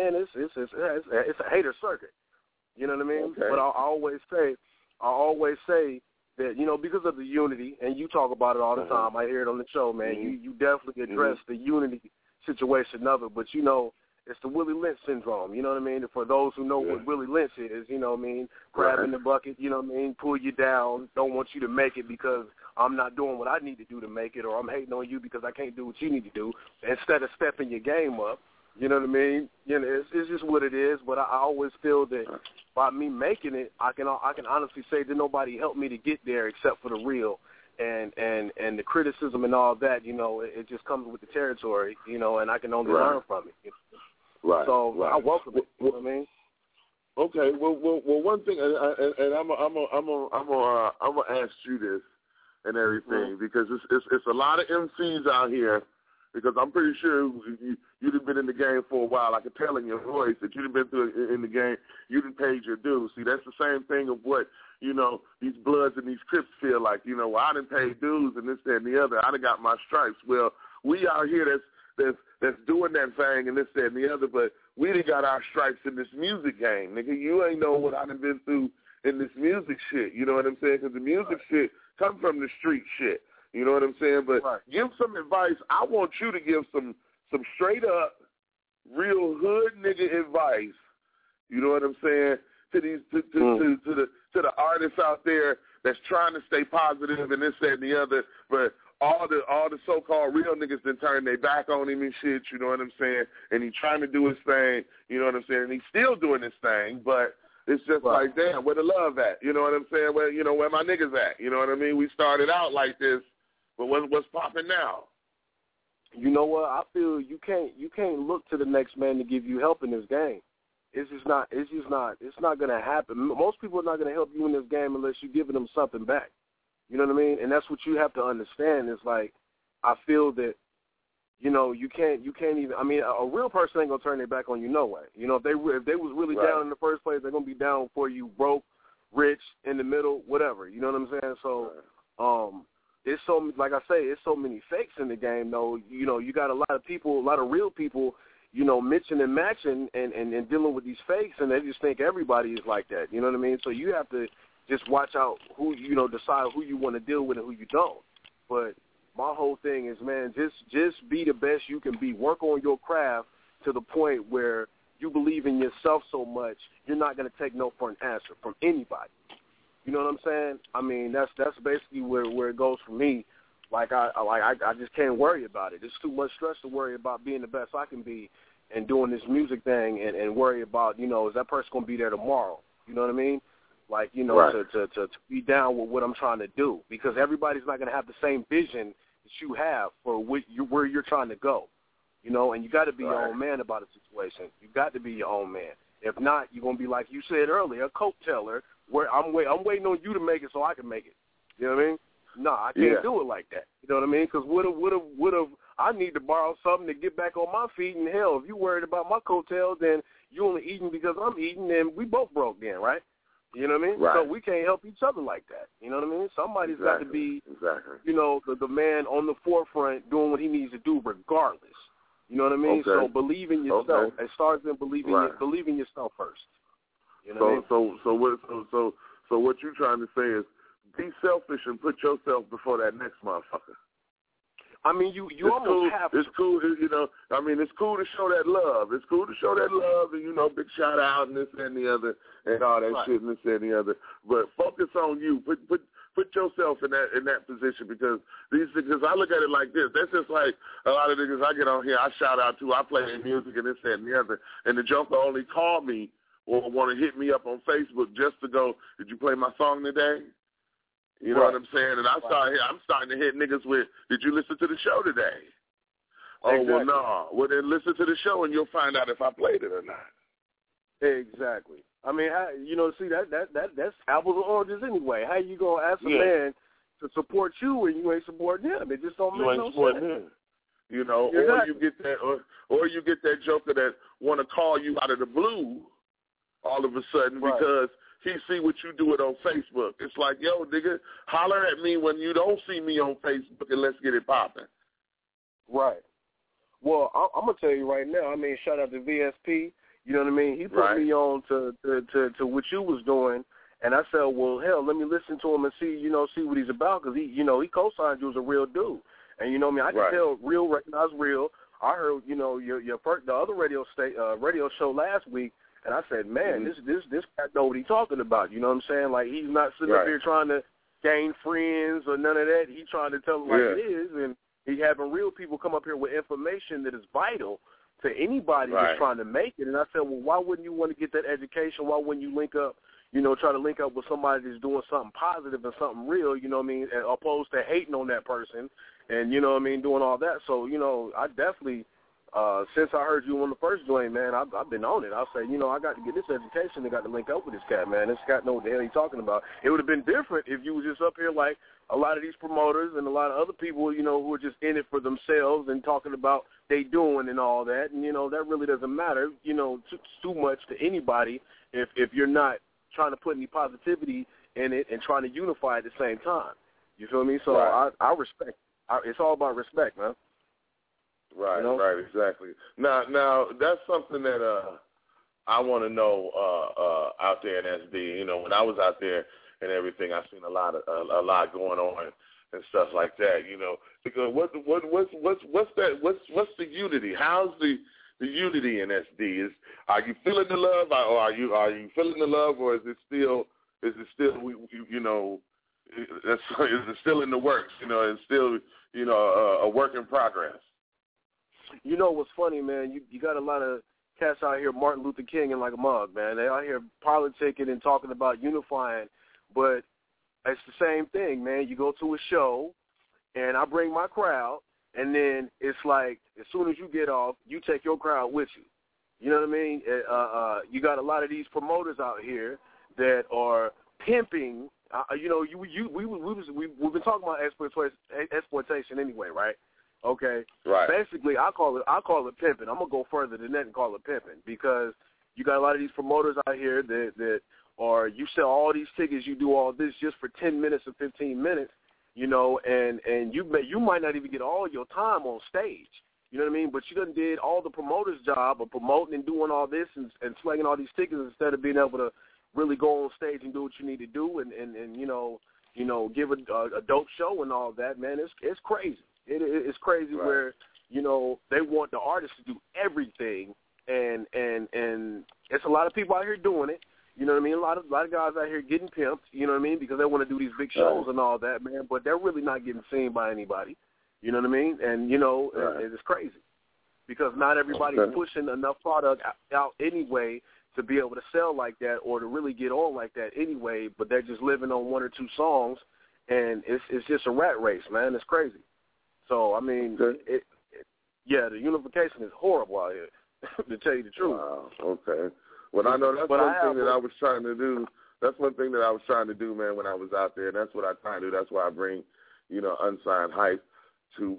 a hater circuit. You know what I mean? Okay. But I always say that, you know, because of the unity, and you talk about it all the time. I hear it on the show, man. You definitely address the unity situation of it, but you know. It's the Willie Lynch syndrome, you know what I mean? For those who know what Willie Lynch is, you know what I mean? Grabbing the bucket, you know what I mean? Pull you down, don't want you to make it because I'm not doing what I need to do to make it, or I'm hating on you because I can't do what you need to do, instead of stepping your game up, you know what I mean? You know, it's just what it is, but I always feel that by me making it, I can honestly say that nobody helped me to get there except for the real. And the criticism and all that, you know, it just comes with the territory, you know, and I can only learn from it. You know? So I welcome it. You know what I mean? Okay. Well, one thing, and I'm gonna ask you this and everything because it's a lot of MCs out here. Because I'm pretty sure you'd have been in the game for a while. I could tell in your voice that you'd have been through in the game. You'd have paid your dues. See, that's the same thing of what, you know, these Bloods and these Crips feel like. You know, well, I done paid dues and this, that, and the other. I done got my stripes. Well, we out here that's doing that thing and this, that, and the other, but we done got our stripes in this music game. Nigga, you ain't know what I done been through in this music shit. You know what I'm saying? Because the music shit come from the street shit. You know what I'm saying? But give some advice. I want you to give some straight up, real hood nigga advice. You know what I'm saying? To these to the artists out there that's trying to stay positive and this, that, and the other, but all the so-called real niggas then turn their back on him and shit, you know what I'm saying? And he trying to do his thing, you know what I'm saying? And he's still doing his thing, but it's just like, damn, where the love at? You know what I'm saying? Where, you know, where my niggas at? You know what I mean? We started out like this, but what's popping now? You know what? I feel you can't look to the next man to give you help in this game. It's not gonna happen. Most people are not gonna help you in this game unless you're giving them something back. You know what I mean? And that's what you have to understand. It's like, I feel that, you know, you can't even. I mean, a real person ain't gonna turn their back on you no way. You know, if they was really down in the first place, they're gonna be down for you, broke, rich, in the middle, whatever. You know what I'm saying? So, it's so, like I say, it's so many fakes in the game, though. You know, you got a lot of people, a lot of real people, you know, mixing and matching and dealing with these fakes, and they just think everybody is like that. You know what I mean? So you have to just watch out who, you know, decide who you want to deal with and who you don't. But my whole thing is, man, just be the best you can be. Work on your craft to the point where you believe in yourself so much, you're not going to take no for an answer from anybody. You know what I'm saying? I mean, that's basically where it goes for me. Like I just can't worry about it. It's too much stress to worry about being the best I can be and doing this music thing and worry about, you know, is that person going to be there tomorrow? You know what I mean? Like, you know, to be down with what I'm trying to do, because everybody's not going to have the same vision that you have for where you're trying to go, you know, and you got to be your own man about a situation. You got to be your own man. If not, you're going to be, like you said earlier, a coat teller, where I'm waiting on you to make it so I can make it. You know what I mean? No, I can't do it like that. You know what I mean? Because would have I need to borrow something to get back on my feet, and hell, if you worried about my coattails, then you only eating because I'm eating, and we both broke then, right? You know what I mean? Right. So we can't help each other like that. You know what I mean? Somebody's got to be, you know, the man on the forefront doing what he needs to do regardless. You know what I mean? So believe in yourself. It starts in believing yourself first. You know so what you're trying to say is be selfish and put yourself before that next motherfucker. I mean, you almost have to. It's cool, you know. I mean, it's cool to show that love. It's cool to show that love, and, you know, big shout out and this and the other and all that shit and this and the other. But focus on you. Put yourself in that position, because I look at it like this. That's just like a lot of niggas I get on here, I shout out to, I play their music and this and the other, and the joker only call me or want to hit me up on Facebook just to go, did you play my song today? You know what I'm saying? And I'm starting to hit niggas with, did you listen to the show today? Oh, well, no. Well, then listen to the show and you'll find out if I played it or not. Exactly. I mean, you know, see, that's apples and oranges anyway. How you going to ask a man to support you and you ain't supporting him? It just don't make no sense. Him. You know, or you get that joker that want to call you out of the blue all of a sudden because he see what you do it on Facebook. It's like, yo, nigga, holler at me when you don't see me on Facebook and let's get it popping. Right. Well, I'm going to tell you right now, I mean, shout out to VSP. You know what I mean? He put me on to what you was doing, and I said, well, hell, let me listen to him and see what he's about, because he co-signed you as a real dude. And you know what I mean? I can tell real recognize real. I heard, you know, the other radio show last week, and I said, man, this cat know what he's talking about. You know what I'm saying? Like, he's not sitting up here trying to gain friends or none of that. He's trying to tell them like it is, and he's having real people come up here with information that is vital to anybody that's trying to make it. And I said, well, why wouldn't you want to get that education? Why wouldn't you link up, you know, try to link up with somebody that's doing something positive and something real, you know what I mean, as opposed to hating on that person and, you know what I mean, doing all that. So, you know, I definitely, since I heard you on the first joint, man, I've been on it. I say, you know, I got to get this education. I got to link up with this cat, man. This cat know what the hell he's talking about. It would have been different if you was just up here like a lot of these promoters and a lot of other people, you know, who are just in it for themselves and talking about they doing and all that. And, you know, that really doesn't matter, you know, too much to anybody if you're not trying to put any positivity in it and trying to unify at the same time. You feel me? So I respect. It's all about respect, man. Right, you know? Right, exactly. Now that's something that I want to know out there in SD. You know, when I was out there and everything, I've seen a lot going on and stuff like that. You know, because what's the unity? How's the unity in SD? Are you feeling the love, or are you feeling the love, or is it still you know, it's still in the works. You know, it's still a work in progress. You know what's funny, man? You got a lot of cats out here, Martin Luther King and like a mug, man. They out here politicking and talking about unifying, but it's the same thing, man. You go to a show, and I bring my crowd, and then it's like as soon as you get off, you take your crowd with you. You know what I mean? You got a lot of these promoters out here that are pimping. We've been talking about exploitation anyway, right? Okay. Right. Basically, I call it pimping. I'm gonna go further than that and call it pimping because you got a lot of these promoters out here that are you sell all these tickets, you do all this just for 10 minutes or 15 minutes, you know, and you might not even get all your time on stage. You know what I mean? But you done did all the promoter's job of promoting and doing all this and slinging all these tickets instead of being able to really go on stage and do what you need to do and give a dope show and all that. Man, it's crazy. It's crazy where they want the artist to do everything and it's a lot of people out here doing it. You know what I mean? A lot of guys out here getting pimped. You know what I mean? Because they want to do these big shows and all that, man. But they're really not getting seen by anybody. You know what I mean? And, it's crazy because not everybody's pushing enough product out anyway to be able to sell like that or to really get on like that anyway, but they're just living on one or two songs, and it's just a rat race, man. It's crazy. So, I mean, the unification is horrible out here, to tell you the truth. Wow, okay. Well, I know that's one thing that I was trying to do. That's one thing that I was trying to do, man, when I was out there, and that's what I try to do. That's why I bring, Unsigned Hype to,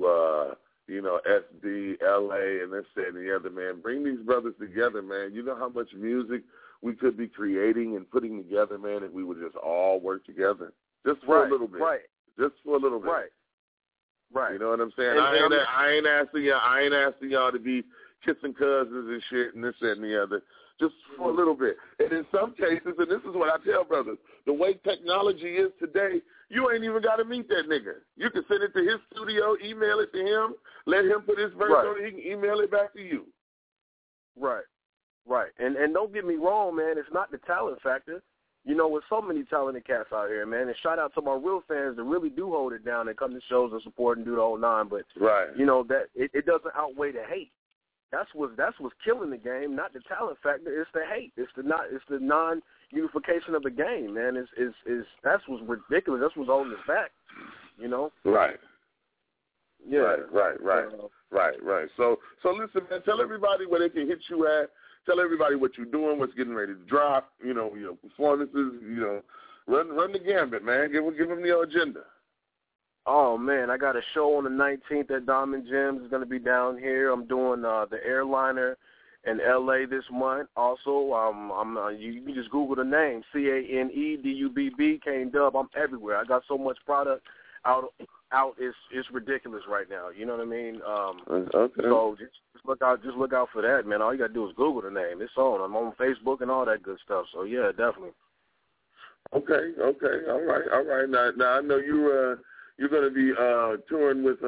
SD, LA, and this, that, and the other, man. Bring these brothers together, man. You know how much music we could be creating and putting together, man, if we would just all work together. Just for a little bit. Right. Just for a little bit. Right. You know what I'm saying? I ain't asking y'all to be kissing cousins and shit and this, that, and the other. Just for a little bit. And in some cases, and this is what I tell brothers, the way technology is today, you ain't even got to meet that nigga. You can send it to his studio, email it to him, let him put his verse on it, he can email it back to you. Right. And don't get me wrong, man, it's not the talent factor. With so many talented cats out here, man, and shout out to my real fans that really do hold it down and come to shows and support and do the whole nine, but, that it doesn't outweigh the hate. That's what's killing the game, not the talent factor. It's the hate. It's the non-unification of the game, man. That's what's ridiculous. That's what's holding us back. Right. Yeah. Right. So listen, man. Tell everybody where they can hit you at. Tell everybody what you're doing, what's getting ready to drop. Your performances. Run the gambit, man. Give them the agenda. Oh, man, I got a show on the 19th at Diamond Gems. It's going to be down here. I'm doing the Airliner in L.A. this month. Also, you can just Google the name, CANEDUBB, Kane Dub. I'm everywhere. I got so much product out. It's ridiculous right now. You know what I mean? Okay. So just look out for that, man. All you got to do is Google the name. It's on. I'm on Facebook and all that good stuff. So, yeah, definitely. Okay. All right. Now I know you're going to be touring with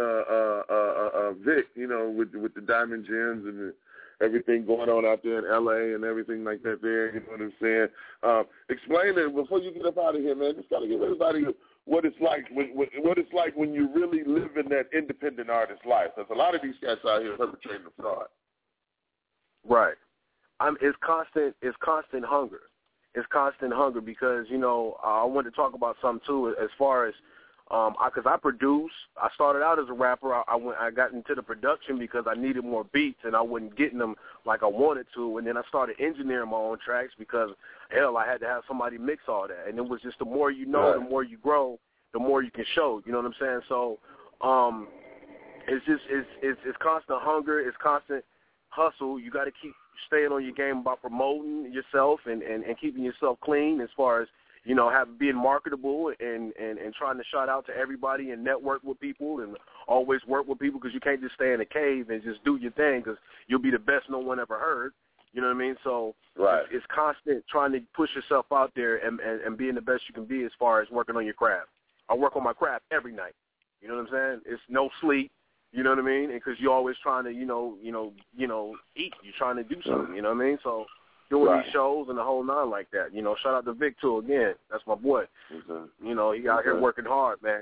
Vic, with the Diamond Gems and everything going on out there in L.A. and everything like that there, you know what I'm saying? Explain it before you get up out of here, man. Just got to give everybody what it's like when you really live in that independent artist life. There's a lot of these cats out here perpetrating the fraud. Right. It's constant hunger. It's constant hunger because, I wanted to talk about something, too, as far as because I produce. I started out as a rapper. I got into the production because I needed more beats and I wasn't getting them like I wanted to. And then I started engineering my own tracks because, hell, I had to have somebody mix all that. And it was just the more you know, the more you grow, the more you can show. You know what I'm saying? So it's constant hunger. It's constant hustle. You got to keep staying on your game about promoting yourself and keeping yourself clean as far as, being marketable and trying to shout out to everybody and network with people and always work with people because you can't just stay in a cave and just do your thing because you'll be the best no one ever heard. You know what I mean? So it's constant trying to push yourself out there and being the best you can be as far as working on your craft. I work on my craft every night. You know what I'm saying? It's no sleep. You know what I mean? Because you're always trying to, eat. You're trying to do something. You know what I mean? So doing these shows and the whole nine like that. Shout out to Vic too again. That's my boy. He out here working hard, man.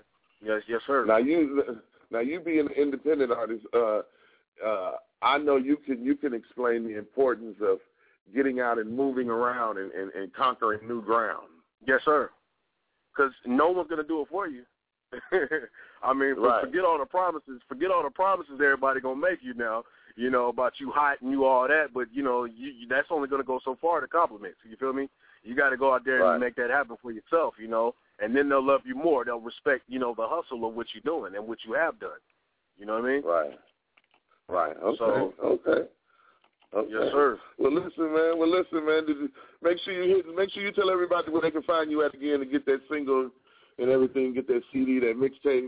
sir. Now you being an independent artist, I know you can explain the importance of getting out and moving around and conquering new ground. Yes, sir. Because no one's gonna do it for you. I mean, forget all the promises. Forget all the promises everybody gonna make you now. You know, about you hot and you all that, but you know, that's only gonna go so far, the compliments. You feel me? You got to go out there and make that happen for yourself. You know, and then they'll love you more. They'll respect, you know, the hustle of what you're doing and what you have done. You know what I mean? Right. Okay. So, okay. Yes, sir. Well, listen, man. Make sure you tell everybody where they can find you at again to get that single and everything, get that CD, that mixtape.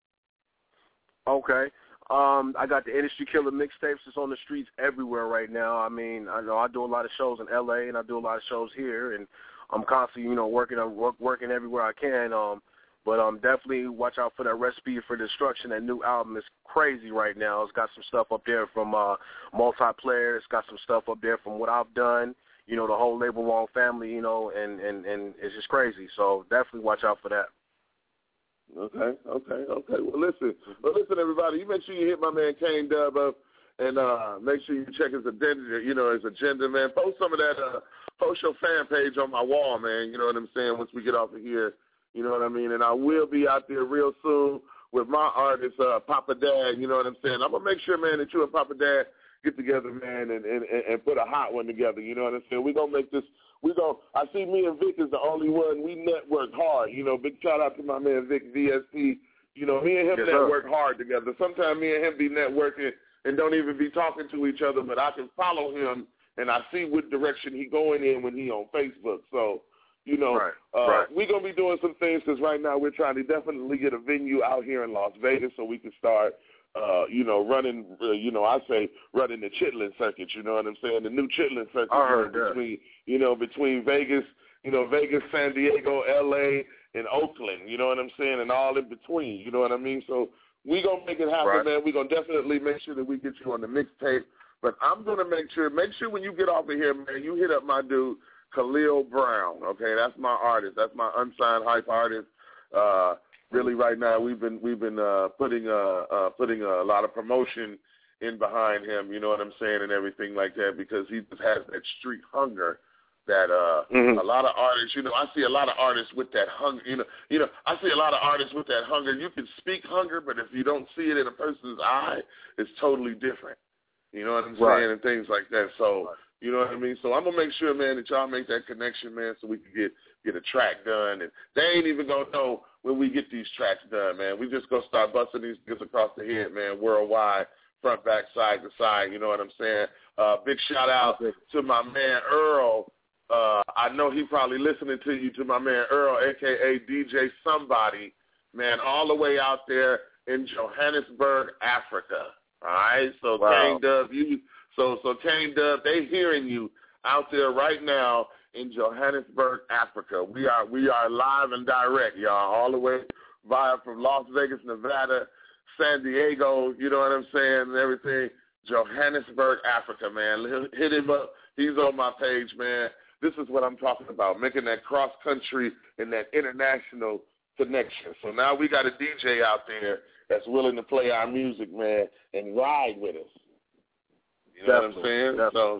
Okay. I got the Industry Killer mixtapes. It's on the streets everywhere right now. I mean, I know I do a lot of shows in L.A. and I do a lot of shows here, and I'm constantly, you know, working everywhere I can. But definitely watch out for that Recipe for Destruction. That new album is crazy right now. It's got some stuff up there from Multiplayer. It's got some stuff up there from what I've done. You know, the whole Label Long family. You know, and it's just crazy. So definitely watch out for that. Okay. Well, listen, everybody. You make sure you hit my man Kane Dub up, and make sure you check his agenda. You know, his agenda, man. Post some of that. Post your fan page on my wall, man. You know what I'm saying? Once we get off of here, you know what I mean. And I will be out there real soon with my artist, Papa Dad. You know what I'm saying? I'm gonna make sure, man, that you and Papa Dad get together, man, and put a hot one together. You know what I'm saying? We're gonna make this. I see me and Vic is the only one. We network hard. You know, big shout out to my man Vic VSP. You know, me and him network hard together. Sometimes me and him be networking and don't even be talking to each other, but I can follow him and I see what direction he going in when he on Facebook. So, you know, we're going to be doing some things because right now we're trying to definitely get a venue out here in Las Vegas so we can start you know, running, I say running the Chitlin circuit, you know what I'm saying? The new Chitlin circuit between Vegas, Vegas, San Diego, L.A., and Oakland, you know what I'm saying, and all in between, you know what I mean? So we're going to make it happen, man. We're going to definitely make sure that we get you on the mixtape. But I'm going to make sure when you get off of here, man, you hit up my dude, Khalil Brown, okay? That's my artist. That's my unsigned hype artist. Really, right now we've been putting a lot of promotion in behind him. You know what I'm saying, and everything like that because he just has that street hunger that a lot of artists. You know, I see a lot of artists with that hunger. You know, I see a lot of artists with that hunger. You can speak hunger, but if you don't see it in a person's eye, it's totally different. You know what I'm saying, and things like that. So. You know what I mean? So I'm going to make sure, man, that y'all make that connection, man, so we can get a track done. And they ain't even going to know when we get these tracks done, man. We just going to start busting these niggas across the head, man, worldwide, front, back, side to side. You know what I'm saying? Big shout-out to my man Earl. I know he probably listening to you, to my man Earl, a.k.a. DJ Somebody, man, all the way out there in Johannesburg, Africa. All right? So, Kane Dub, So Kane Dub, they hearing you out there right now in Johannesburg, Africa. We are live and direct, y'all, all the way via from Las Vegas, Nevada, San Diego, you know what I'm saying, and everything. Johannesburg, Africa, man. Hit him up. He's on my page, man. This is what I'm talking about, making that cross-country and that international connection. So now we got a DJ out there that's willing to play our music, man, and ride with us. You know what I'm saying?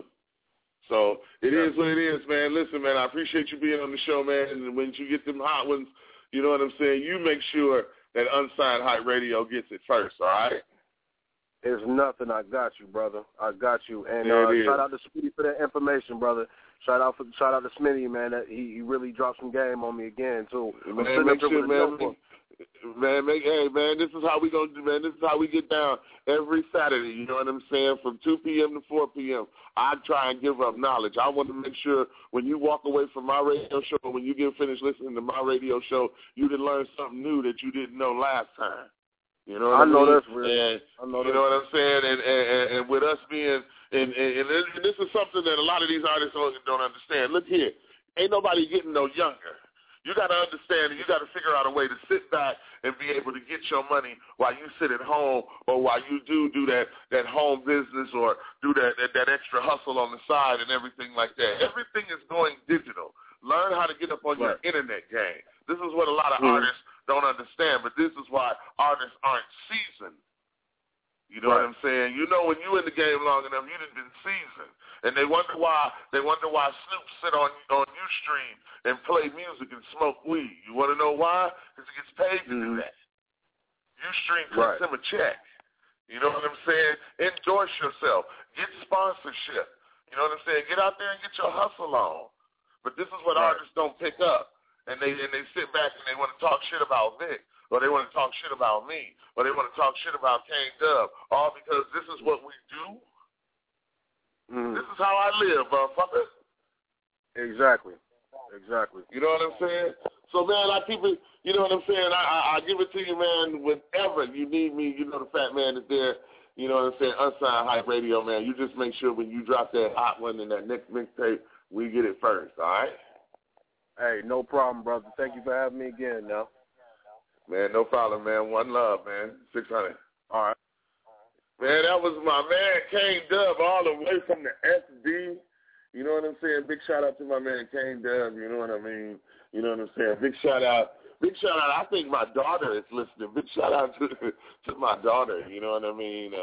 So it is what it is, man. Listen, man, I appreciate you being on the show, man. And when you get them hot ones, you know what I'm saying, you make sure that Unsigned Hype Radio gets it first, all right? It's nothing. I got you, brother. I got you. And shout out to Smitty for that information, brother. Shout out to Smitty, man. He really dropped some game on me again, too. Man, make sure, man. Man, this is how we gonna do, man. This is how we get down every Saturday. You know what I'm saying? From 2 p.m. to 4 p.m. I try and give up knowledge. I want to make sure when you walk away from my radio show, when you get finished listening to my radio show, you can learn something new that you didn't know last time. You know what I mean? know that's real. You know what I'm saying? And with us being, and this is something that a lot of these artists don't understand. Look here, ain't nobody getting no younger. You got to understand and you got to figure out a way to sit back and be able to get your money while you sit at home or while you do that home business or do that extra hustle on the side and everything like that. Everything is going digital. Learn how to get up on your internet game. This is what a lot of artists don't understand. But this is why artists aren't seasoned. You know what I'm saying? You know, when you in the game long enough, you done been seasoned, and they wonder why Snoop sit on Ustream and play music and smoke weed. You want to know why? Because he gets paid to do that. Ustream cuts him a check. You know what I'm saying? Endorse yourself. Get sponsorship. You know what I'm saying? Get out there and get your hustle on. But this is what artists don't pick up, and they sit back and they want to talk shit about Vic. Or they want to talk shit about me, or they want to talk shit about Kane Dub, all because this is what we do. This is how I live, motherfucker. Exactly. You know what I'm saying? So, man, I keep it, you know what I'm saying? I give it to you, man, whenever you need me. You know the Fat Man is there. You know what I'm saying? Unsigned Hype Radio, man. You just make sure when you drop that hot one in that next mixtape, we get it first, all right? Hey, no problem, brother. Thank you for having me again, now. Man, no problem, man. One love, man. 600. All right. Man, that was my man, Kane Dub, all the way from the SD. You know what I'm saying? Big shout out to my man, Kane Dub. You know what I mean? You know what I'm saying? Big shout out. I think my daughter is listening. Big shout out to my daughter. You know what I mean?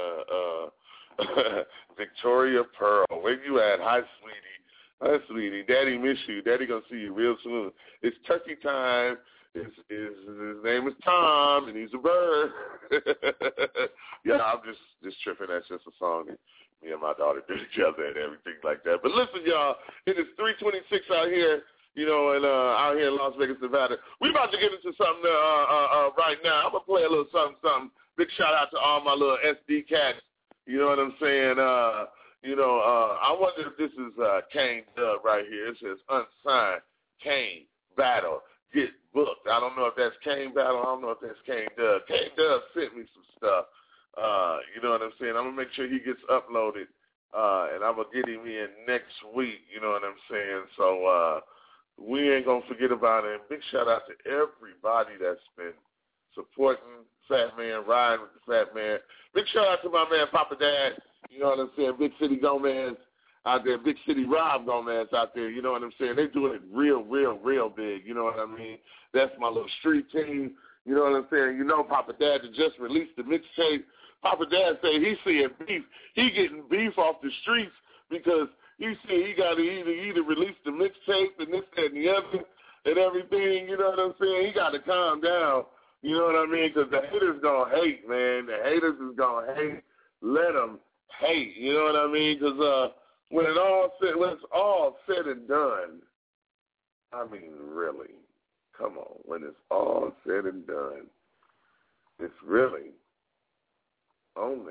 Victoria Pearl. Where you at? Hi, sweetie. Hi, sweetie. Daddy miss you. Daddy gonna see you real soon. It's turkey time. His name is Tom, and he's a bird. Yeah, I'm just tripping. That's just a song that me and my daughter do together and everything like that. But listen, y'all, it is 3:26 out here, you know, and out here in Las Vegas, Nevada. We about to get into something right now. I'm gonna play a little something. Big shout out to all my little SD cats. You know what I'm saying? I wonder if this is Kane Dub right here. It says Unsigned Kane Battle. Get booked. I don't know if that's Kane Battle. I don't know if that's Kane Dub. Kane Dub sent me some stuff. You know what I'm saying? I'm going to make sure he gets uploaded, and I'm going to get him in next week. You know what I'm saying? So we ain't going to forget about him. Big shout out to everybody that's been supporting Fat Man, riding with the Fat Man. Big shout out to my man, Papa Dad. You know what I'm saying? Big City Gomez out there, Big City Rob Gomez out there, you know what I'm saying? They doing it real big, you know what I mean? That's my little street team, you know what I'm saying? You know Papa Dad just released the mixtape. Papa Dad say he seeing beef. He getting beef off the streets because he said he got to either release the mixtape and this, that, and the other and everything, you know what I'm saying? He got to calm down, you know what I mean? Because the haters going to hate, man. The haters is going to hate. Let them hate, you know what I mean? Because, when it's all said and done, I mean, really, come on. When it's all said and done, it's really only.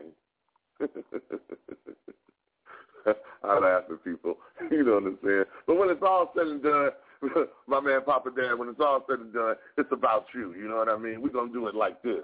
I laugh at people, you know what I'm saying? But when it's all said and done, my man Papa Dad, when it's all said and done, it's about you, you know what I mean? We're going to do it like this.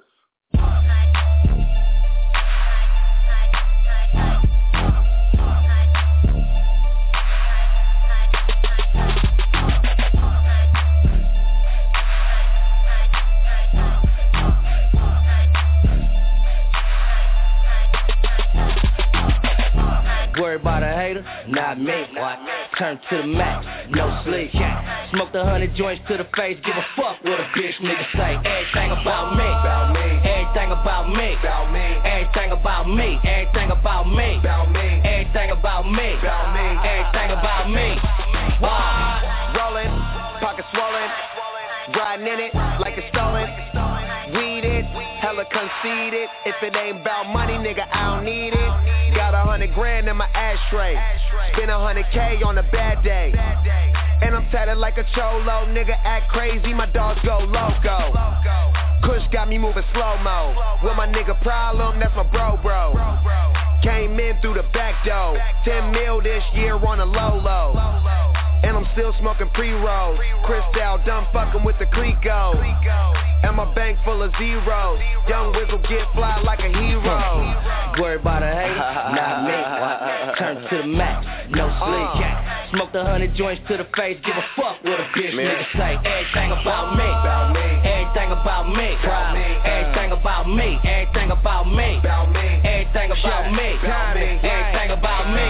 Worry about a hater? Not me. Turn to the max, no sleep. Smoke the 100 joints to the face, give a fuck what a bitch nigga say. Everything about me. Everything about me. Everything about me. Everything about me. Everything about me. Everything about me. Why? Rolling, pocket swollen, riding in it like it's stolen. Weed it, hella conceited. If it ain't about money, nigga, I don't need it. Got 100 grand in my ashtray. Spend 100K on a bad day. And I'm tatted like a cholo. Nigga act crazy, my dogs go loco. Kush got me moving slow-mo. With my nigga problem, that's my bro. Came in through the back door. 10 mil this year on a low. And I'm still smoking pre-rolls. Cristal done fucking with the Clico. And my bank full of zeros. Young Wizzle get fly like a hero. Worry about a hater? Not me. Turn to the max, no sleep. Smoke the 100 joints to the face. Give a fuck what a bitch nigga say. Everything about me. Everything about me. Everything about me. Everything about me. Everything about me. Everything about me.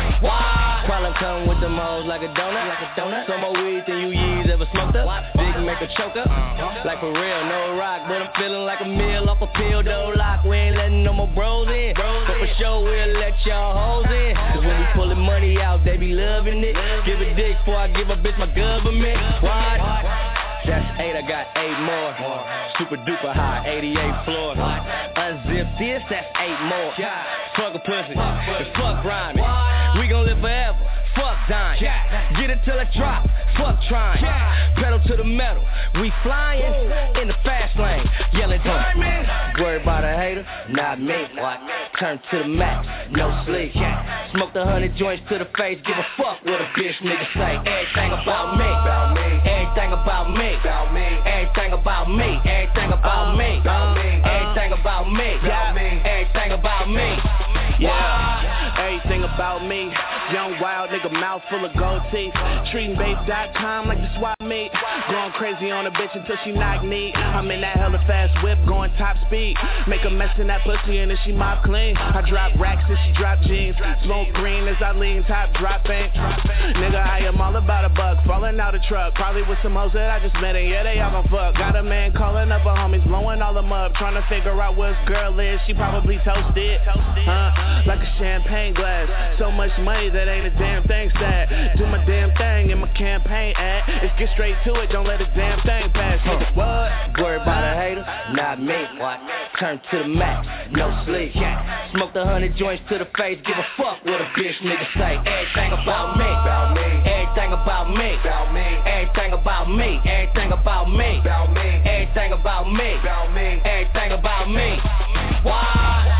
Why? Problem come with them hoes like a donut. So more weed than you years ever smoked up. Big man make her choke up. Like for real, no rock, but I'm feeling like a meal off a pill, though lock. We ain't letting no more bros in, but for sure we'll let y'all hoes in. Cause when we pulling money out, they be loving it. Give a dick before I give a bitch my government. What? That's 8, I got 8 more. Super duper high, 88 floor. Unzip this, that's 8 more. Fuck a pussy, and fuck rhyming. We gon' live forever, fuck dying. Get it till I drop, fuck trying. Pedal to the metal, we flying in the fast lane. Yelling diamond. Worried about a hater, not me. Turn to the max, no sleep. Smoke the 100 joints to the face, give a fuck what a bitch nigga say. Everything about me, everything about me, everything about me, everything about me, everything about me, everything about me. Yeah, everything about me. Young wild nigga, mouth full of gold teeth. Treating babe.com like the swap meet. Going crazy on a bitch until she knock knee. I'm in that hella fast whip going top speed. Make a mess in that pussy and then she mop clean. I drop racks and she drop jeans. Smoke green as I lean, top dropping. Nigga, I am all about a buck. Falling out a truck, probably with some hoes that I just met and yeah, they all gon' fuck. Got a man calling up her homies, blowing all them up. Trying to figure out what his girl is. She probably toasted, like a champagne glass. So much money that ain't a damn thing sad. Do my damn thing in my campaign ad. Let's get straight to it, don't let a damn thing pass. What? Worried about a hater, not me. Turn to the max, no sleep. Smoke the 100 joints to the face, give a fuck what a bitch nigga say. Everything about me, everything about me, everything about me, everything about me, everything about me, everything about me. Why?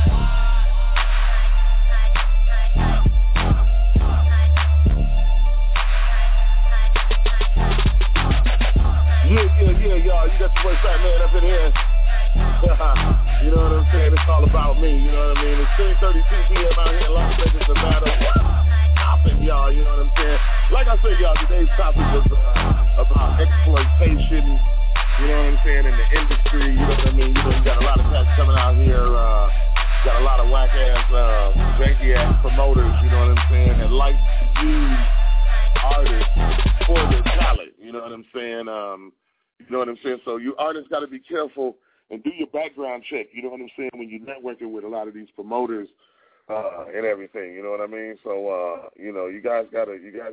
Yeah, y'all. You got your boy Fat Man up in here. You know what I'm saying? It's all about me. You know what I mean? It's 3:32 p.m. out here in Las Vegas, Nevada. Topic, y'all. You know what I'm saying? Like I said, y'all, today's topic was about exploitation. You know what I'm saying? In the industry. You know what I mean? You know, you got a lot of cats coming out here. Got a lot of whack ass, janky ass promoters. You know what I'm saying? That like to use artists for their talent. You know what I'm saying? You know what I'm saying? So you artists got to be careful and do your background check. You know what I'm saying? When you're networking with a lot of these promoters and everything. You know what I mean? So you know, you guys gotta be you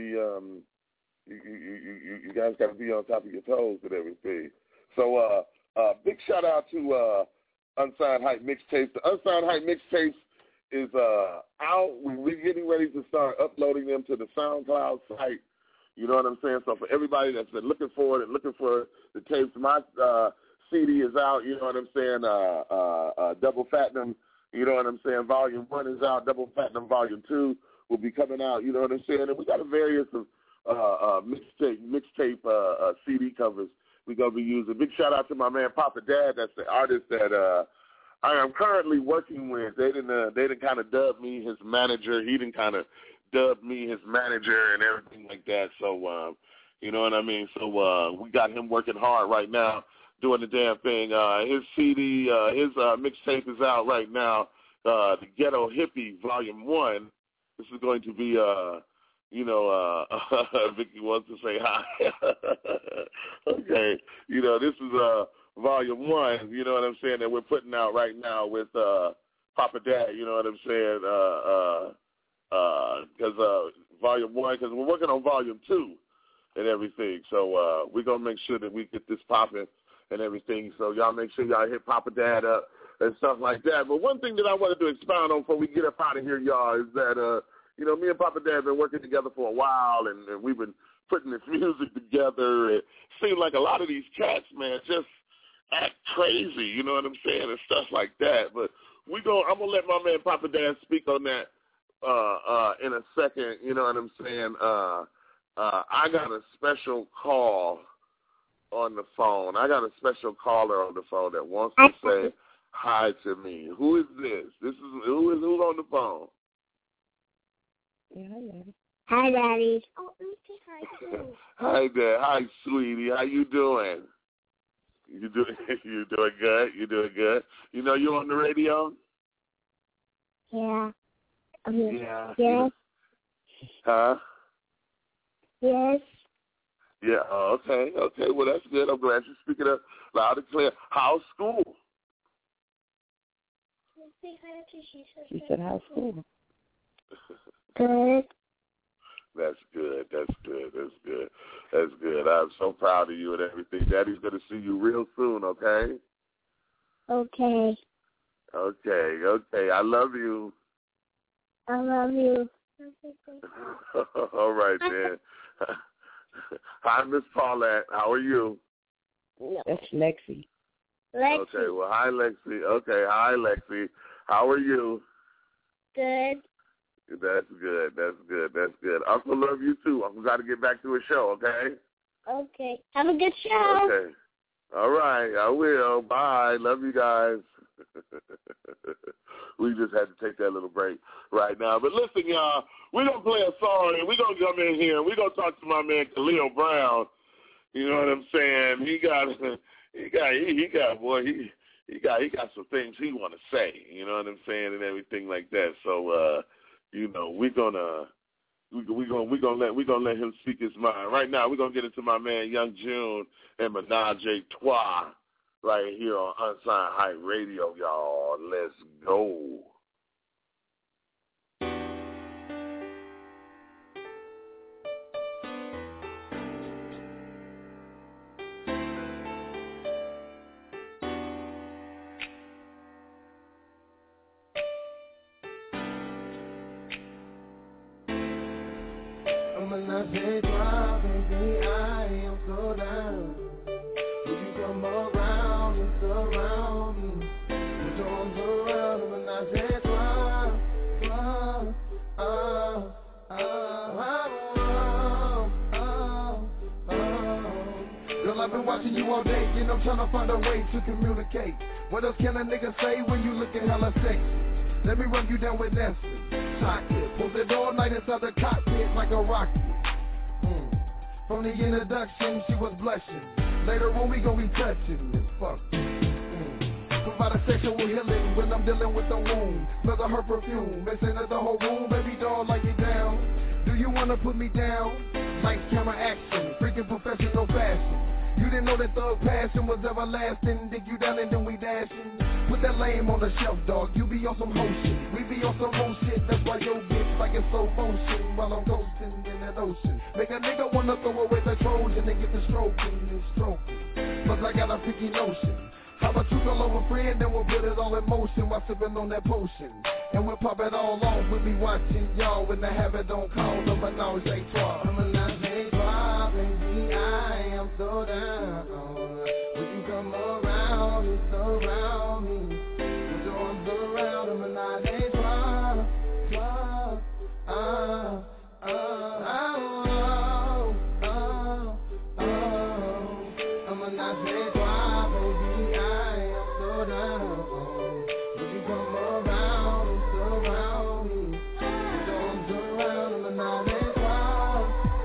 guys gotta be on top of your toes and everything. So big shout out to Unsigned Hype Mixtapes. The Unsigned Hype Mixtapes is out. We're getting ready to start uploading them to the SoundCloud site. You know what I'm saying? So for everybody that's been looking for it and looking for the tapes, my CD is out. You know what I'm saying? Double Platinum. You know what I'm saying? Volume 1 is out. Double Platinum Volume 2 will be coming out. You know what I'm saying? And we got a various of mixtape CD covers we're gonna be using. Big shout out to my man Papa Dad. That's the artist that I am currently working with. They didn't kind of dub me his manager. He didn't kind of dub me his manager and everything like that. So you know what I mean? So we got him working hard right now, doing the damn thing. His CD, his mixtape is out right now. The Ghetto Hippie Volume 1. This is going to be you know, Vicky wants to say hi. Okay. You know, this is Volume 1, you know what I'm saying, that we're putting out right now with Papa Dad, you know what I'm saying, because Volume 1, because we're working on Volume 2 and everything, so we're going to make sure that we get this popping and everything, so y'all make sure y'all hit Papa Dad up and stuff like that. But one thing that I wanted to expound on before we get up out of here, y'all, is that, you know, me and Papa Dad have been working together for a while, and we've been putting this music together. It seems like a lot of these cats, man, just act crazy, you know what I'm saying, and stuff like that. But I'm going to let my man Papa Dan speak on that in a second, you know what I'm saying. I got a special call on the phone. I got a special caller on the phone that wants to say hi to me. Who is this? Who's on the phone? Hi, Daddy. Hi, Dad. Hi, sweetie. How you doing? You doing good? You doing good? You know you on the radio? Yeah. Yeah. Yes. Huh? Yes. Yeah, okay. Well, that's good. I'm glad you're speaking up loud and clear. How's school? She said, how's school? Good. That's good. I'm so proud of you and everything. Daddy's going to see you real soon, okay? Okay. Okay. I love you. I love you. All right, then. Hi, Miss Paulette. How are you? That's Lexi. Okay, well, hi, Lexi. Okay, hi, Lexi. How are you? Good. That's good. Uncle love you, too. Uncle got to get back to his show, okay? Okay. Have a good show. Okay. All right, I will. Bye. Love you guys. We just had to take that little break right now. But listen, y'all, we're going to play a song, and we're going to come in here, and we're going to talk to my man Khalil Brown. You know what I'm saying? He got some things he want to say, you know what I'm saying, and everything like that. So, you know, we're gonna let him speak his mind. Right now, we're gonna get into my man Young June and Menage a Trois right here on Unsigned Hype Radio, y'all. Let's go. Menage a trois, baby, I am so down. Would you come around and surround me? Put your arms around menage a trois, Girl, I've been watching you all day, and I'm trying to find a way to communicate. What else can a nigga say when you looking hella sexy? Let me run you down with Nestle. Chocolate, pulled it all night inside the cockpit like a rocket. From the introduction, she was blushing. Later on, we gon' be touching this fuck. Provide a sexual healing when I'm dealing with the wound. Smell of her perfume, mixing up the whole room. Baby doll, like it down. Do you wanna put me down? Lights, camera, action, freaking professional fashion. You didn't know that thug passion was everlasting. Dig you down and then we dashing. Put that lame on the shelf, dog. You be on some hoe shit. We be on some whole shit. That's why your bitch like it's slow motion while I'm ghosting in that ocean. Make a nigga wanna throw away the Trojan and get the stroking and stroking. Plus I got a freaky notion. How about you call over friend and we'll put it all in motion while sipping on that potion. And we'll pop it all off. We'll be watching y'all when the habit don't call the menage a trois. Menage a trois, baby, I am so down. Would you come around and surround me? Put your arms around the menage a trois, a menage a trois, baby, I am so down. Would you come around and surround me? Put your arms around the menage a trois,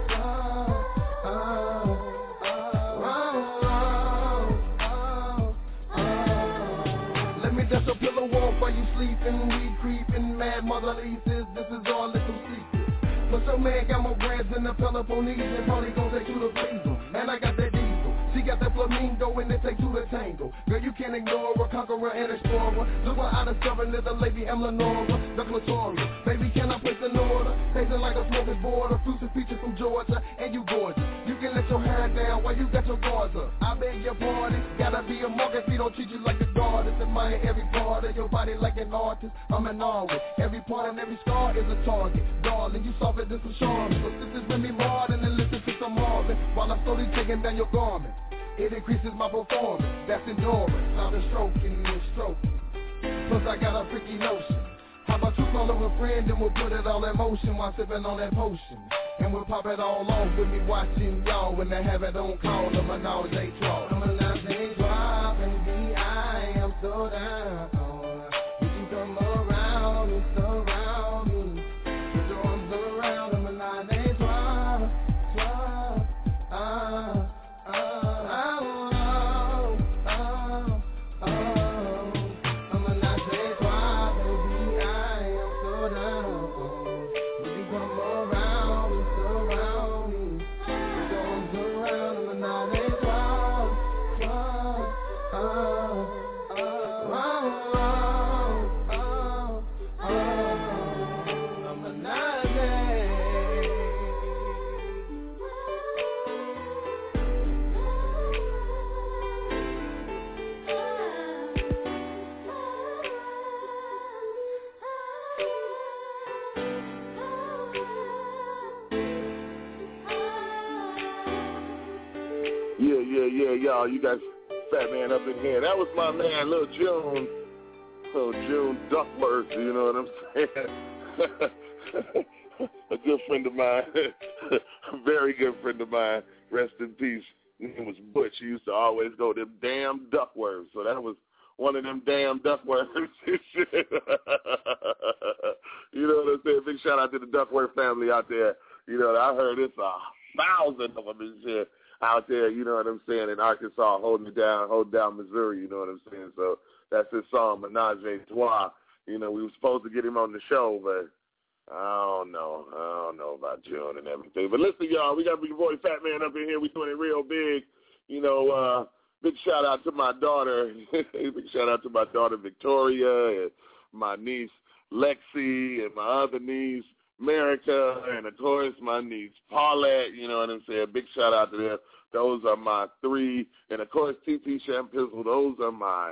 let me dust a pillow walk while you sleeping, weed creeping, mad mother leases, this is all little secret. But some man got more brands than the Peloponnese, probably gon' take you to please him. Man, I got that diesel. She got that flamingo and it takes two to tango. Girl, you can't ignore her, conqueror and explorer. Look what I discovered, little lady M. Lenora, the clitoris. Baby, can I place an order? Tasting like a smoker's border, fruits and peaches from Georgia, and you gorgeous. You can let your hair down while you got your guards up. I beg your pardon, gotta be a monk if he don't treat you like a goddess. Admire every part of your body like an artist. I'm an artist. Every part and every scar is a target. Darling, you soft it, this is charming. So this is Remy Martin and listen to some Marvin while I'm slowly taking down your garment. It increases my performance, that's endurance. Now the stroking and stroking. Plus I got a freaky notion. How about you call over a friend and we'll put it all in motion while sipping on that potion. And we'll pop it all off with me watching y'all when they have it on call the menage a trois. Menage a trois, baby, I am so down. Would you come around and surround me? Put your arms around the menage a trois, y'all. You got Fat Man up in here. That was my man, Lil June Duckworth, you know what I'm saying? A good friend of mine, a very good friend of mine, rest in peace. His name was Butch. He used to always go, them damn Duckworths. So that was one of them damn Duckworths. You know what I'm saying? Big shout out to the Duckworth family out there. You know, I heard it's 1,000 of them is here out there, you know what I'm saying, in Arkansas, holding down Missouri, you know what I'm saying? So that's his song, Menage a Trois. You know, we were supposed to get him on the show, but I don't know about June and everything. But listen, y'all, we got your boy Fat Man up in here. We doing it real big. You know, big shout out to my daughter. Big shout out to my daughter Victoria and my niece Lexi and my other niece Merica, and of course my niece Paulette. You know what I'm saying? Big shout out to them. Those are my 3, and of course TT Shampizzle. Those are my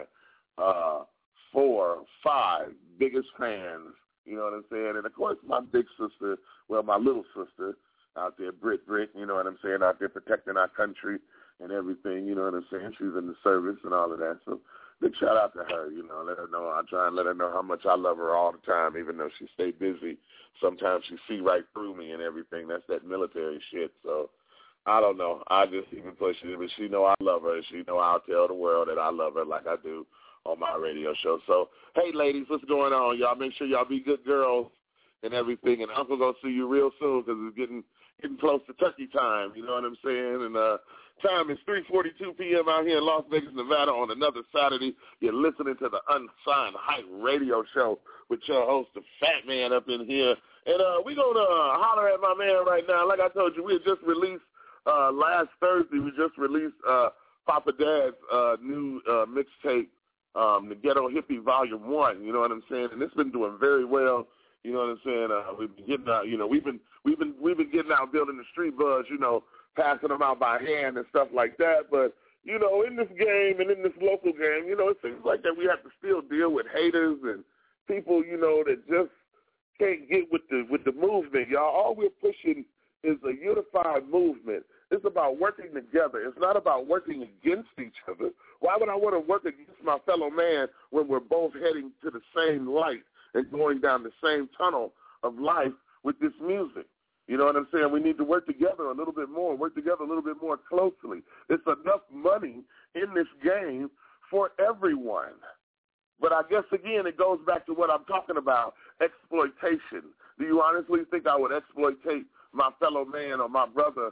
4 or 5 biggest fans. You know what I'm saying? And, of course, my big sister, well, my little sister out there, Britt, you know what I'm saying, out there protecting our country and everything, you know what I'm saying? She's in the service and all of that. So big shout out to her, you know. Let her know. I try and let her know how much I love her all the time, even though she stay busy. Sometimes she see right through me and everything. That's that military shit. So I don't know. I just even push it. But she know I love her. She know I'll tell the world that I love her like I do on my radio show. So, hey, ladies, what's going on? Y'all make sure y'all be good girls and everything. And Uncle going to see you real soon because it's getting close to turkey time. You know what I'm saying? And time is 3:42 p.m. out here in Las Vegas, Nevada on another Saturday. You're listening to the Unsigned Hype radio show with your host, the Fat Man, up in here. And we're going to holler at my man right now. Like I told you, we had just released last Thursday, we just released Papa Dad's new mixtape, the Ghetto Hippie Volume 1, you know what I'm saying? And it's been doing very well, you know what I'm saying? We've been getting out, you know, we've been getting out building the street buzz, you know, passing them out by hand and stuff like that. But, you know, in this game and in this local game, you know, it seems like that we have to still deal with haters and people, you know, that just can't get with the movement, y'all. All we're pushing is a unified movement. It's about working together. It's not about working against each other. Why would I want to work against my fellow man when we're both heading to the same light and going down the same tunnel of life with this music? You know what I'm saying? We need to work together a little bit more, work together a little bit more closely. It's enough money in this game for everyone. But I guess, again, it goes back to what I'm talking about, exploitation. Do you honestly think I would exploitate my fellow man or my brother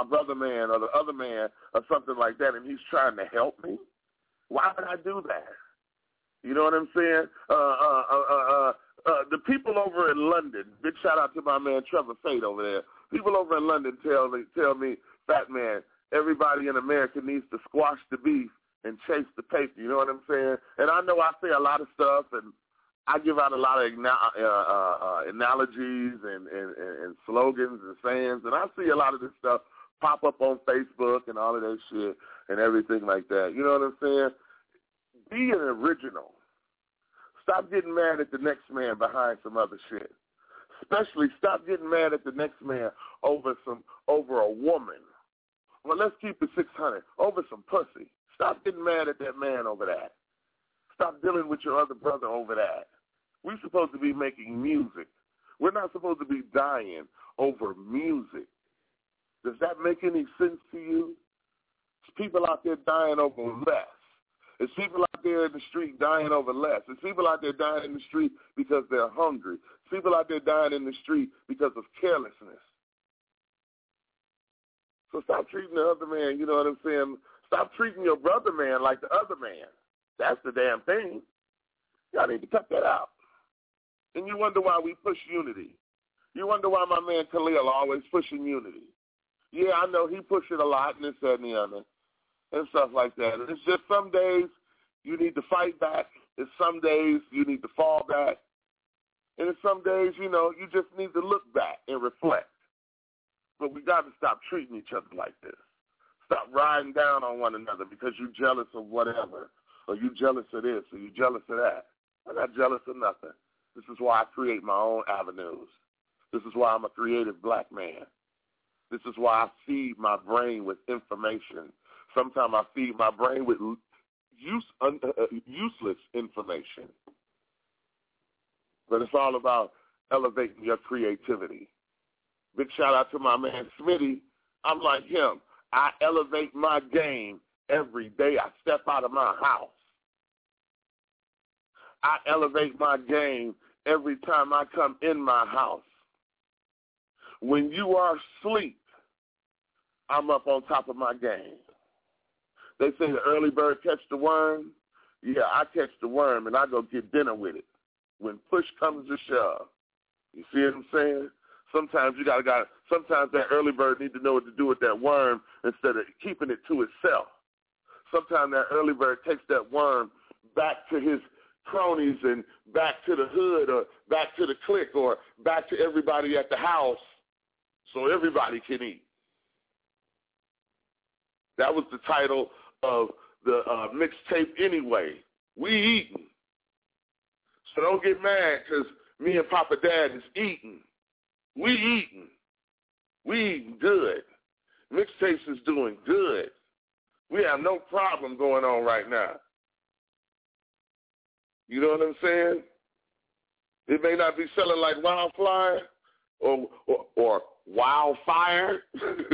man or the other man or something like that, and he's trying to help me? Why would I do that? You know what I'm saying? The people over in London, big shout out to my man Trevor Fate over there. People over in London tell me, Fat Man, everybody in America needs to squash the beef and chase the paper. You know what I'm saying? And I know I say a lot of stuff, and I give out a lot of analogies and slogans and sayings, and I see a lot of this stuff pop up on Facebook and all of that shit and everything like that. You know what I'm saying? Be an original. Stop getting mad at the next man behind some other shit. Especially stop getting mad at the next man over a woman. Well, let's keep it 600. Over some pussy. Stop getting mad at that man over that. Stop dealing with your other brother over that. We're supposed to be making music. We're not supposed to be dying over music. Does that make any sense to you? There's people out there dying over less. There's people out there in the street dying over less. There's people out there dying in the street because they're hungry. There's people out there dying in the street because of carelessness. So stop treating the other man, you know what I'm saying? Stop treating your brother man like the other man. That's the damn thing. Y'all need to cut that out. And you wonder why we push unity. You wonder why my man Khalil always pushing unity. Yeah, I know he push it a lot and this, that, and the other, and stuff like that. And it's just some days you need to fight back. It's some days you need to fall back. And it's some days, you know, you just need to look back and reflect. But we got to stop treating each other like this. Stop riding down on one another because you're jealous of whatever, or you jealous of this, or you jealous of that. I'm not jealous of nothing. This is why I create my own avenues. This is why I'm a creative black man. This is why I feed my brain with information Sometimes I feed my brain with useless information. But it's all about elevating your creativity. Big shout out to my man Smitty. I'm like him. I elevate my game every day I step out of my house. I elevate my game every time I come in my house. When you are asleep, I'm up on top of my game. They say the early bird catch the worm. Yeah, I catch the worm and I go get dinner with it. When push comes to shove. You see what I'm saying? Sometimes sometimes that early bird needs to know what to do with that worm instead of keeping it to itself. Sometimes that early bird takes that worm back to his cronies and back to the hood or back to the clique or back to everybody at the house so everybody can eat. That was the title of the mixtape anyway. We eating. So don't get mad because me and Papa Dad is eating. We eating. We eating good. Mixtapes is doing good. We have no problem going on right now. You know what I'm saying? It may not be selling like wildfire or wildfire, but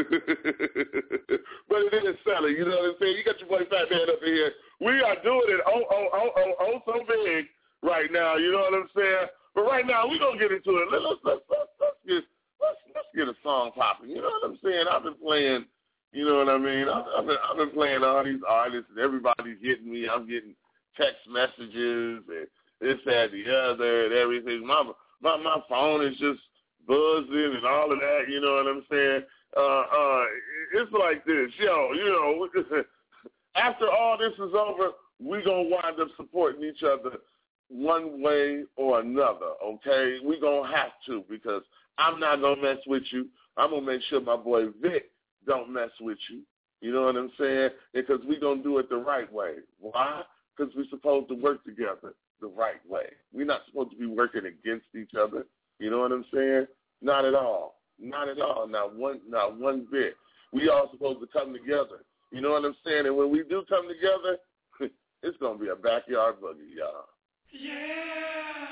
it is selling. You know what I'm saying? You got your boy Fat Man up in here. We are doing it so big right now. You know what I'm saying? But right now we're gonna get into it. Let's get a song popping. You know what I'm saying? I've been playing. You know what I mean? I've been playing all these artists, and everybody's hitting me. I'm getting text messages and this, that, the other, and everything. My phone is just buzzing and all of that. You know what I'm saying? It's like this, yo. You know, after all this is over, we gonna wind up supporting each other one way or another. Okay, we gonna have to because I'm not gonna mess with you. I'm gonna make sure my boy Vic don't mess with you. You know what I'm saying? Because we're going to do it the right way. Why? Because we're supposed to work together the right way. We're not supposed to be working against each other. You know what I'm saying? Not at all. Not at all. Not one bit. We all supposed to come together. You know what I'm saying? And when we do come together, it's going to be a backyard boogie, y'all. Yeah.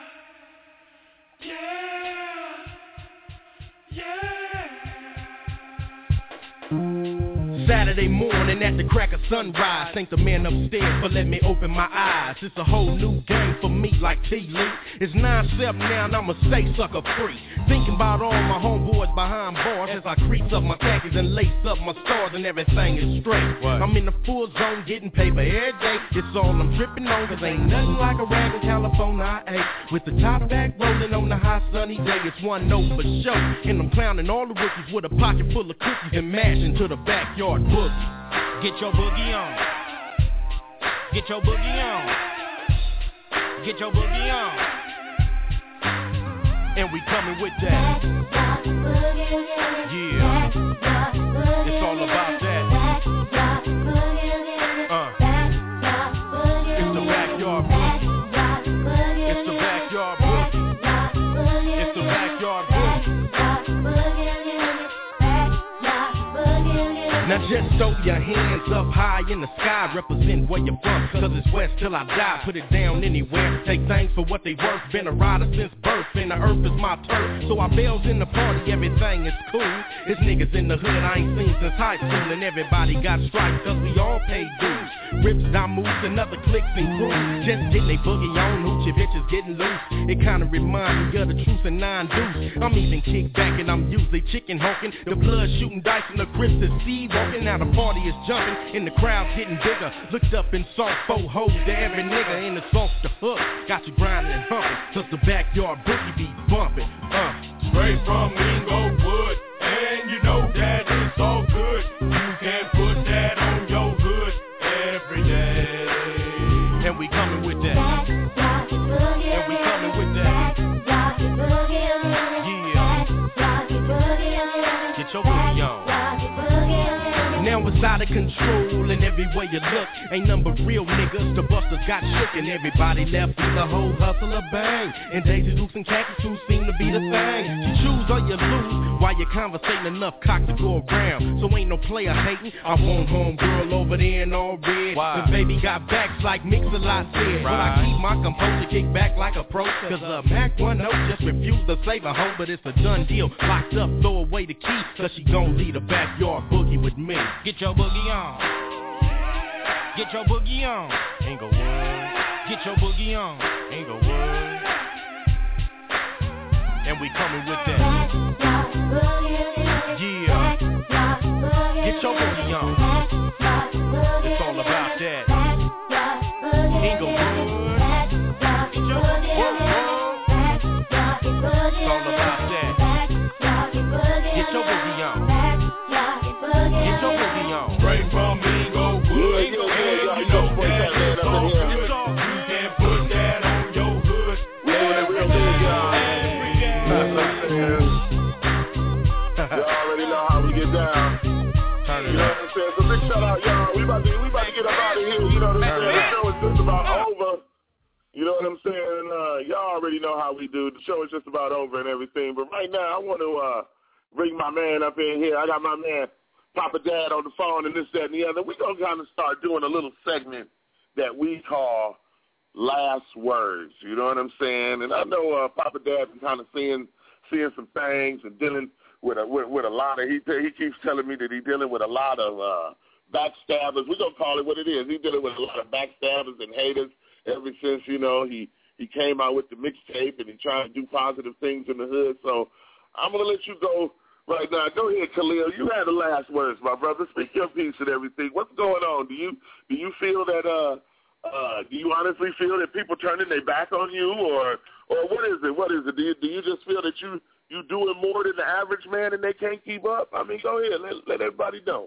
Yeah. Yeah. Saturday morning at the crack of sunrise. Thank the man upstairs for letting me open my eyes. It's a whole new game for me like T-Lee. It's 9-7 now and I'ma stay sucker free. Thinking about all my homeboys behind bars as I crease up my khakis and lace up my stars and everything is straight. What? I'm in the full zone getting paper every day. It's all I'm tripping on cause ain't nothing like a rag in California I ate. With the top back rolling on the hot sunny day. It's one note for show. And I'm clowning all the rookies with a pocket full of cookies and mashing to the backyard boogie. Get your boogie on. Get your boogie on. Get your boogie on. And we coming with that. Yeah. It's all about that. It's the backyard boogie. It's the backyard boogie. It's the backyard boogie. Now just throw your hands up high in the sky, represent where you're from, cause it's west till I die, put it down anywhere, take things for what they worth, been a rider since birth, and the earth is my turf, so I bells in the party, everything is cool, it's niggas in the hood I ain't seen since high school, and everybody got stripes, cause we all pay dues, rips, down moves, and other clicks and crews, just getting they boogie on, hoochie bitches getting loose, it kinda reminds me of the truth and 9 deuce, I'm even kicked back and I'm usually chicken honking, the blood shooting dice and the grips is seed walking, now the party is jumping, and the crowd's getting bigger, looked up and saw 4 hoes to every nigga, and it's off the hook, got you grinding and humping, cause the backyard boogie be bumping, Straight from Inglewood, and you know that it's all good, you can put that on your hood every day, and we coming with that, and we coming with that, yeah, get your boogie on. Now numbers out of control in every way you look. Ain't none but real niggas. The busters got shook and everybody left with the whole hustle of bang. And Daisy Dukes and Cactus seem to be the thing. You choose or you lose while you're conversating enough cock to go around. So ain't no player hating. I want home girl over there in all red. Wow. And baby got backs like Mix-a-Lot said. Right. But I keep my composure, kick back like a pro. Cause Mac 1-0 just refused to save a hoe. But it's a done deal. Locked up, throw away the key. Cause she gon' lead a backyard boogie with me. Get your boogie on. Get your boogie on. Ain't go word. Get your boogie on. Ain't go word. And we coming with that. Yeah. Get your boogie on. It's all about that. Ain't go word. Get your boogie on. It's all about that. Get your boogie on. Get your boogie on. Straight from Inglewood. You know that it's all. You can put that on your hood. Y'all already know how we get down. You know what I'm saying? So big shout out, y'all. We about to get up out of here. You know what I'm saying? The show is just about over. You know what I'm saying? Y'all already know how we do. The show is just about over and everything. But right now, I want to bring my man up in here. I got my man Papa Dad on the phone and this, that, and the other. We're going to kind of start doing a little segment that we call Last Words. You know what I'm saying? And I know Papa Dad been kind of seeing some things and dealing with a lot of, he keeps telling me that he's dealing with a lot of backstabbers. We're going to call it what it is. He's dealing with a lot of backstabbers and haters ever since, you know, he came out with the mixtape and he trying to do positive things in the hood. So I'm going to let you go right now. Go ahead, Khalil. You had the last words, my brother. Speak your piece and everything. What's going on? Do you feel that do you honestly feel that people turning their back on you, or what is it? What is it? Do you just feel that you doing more than the average man and they can't keep up? I mean, go ahead. Let everybody know.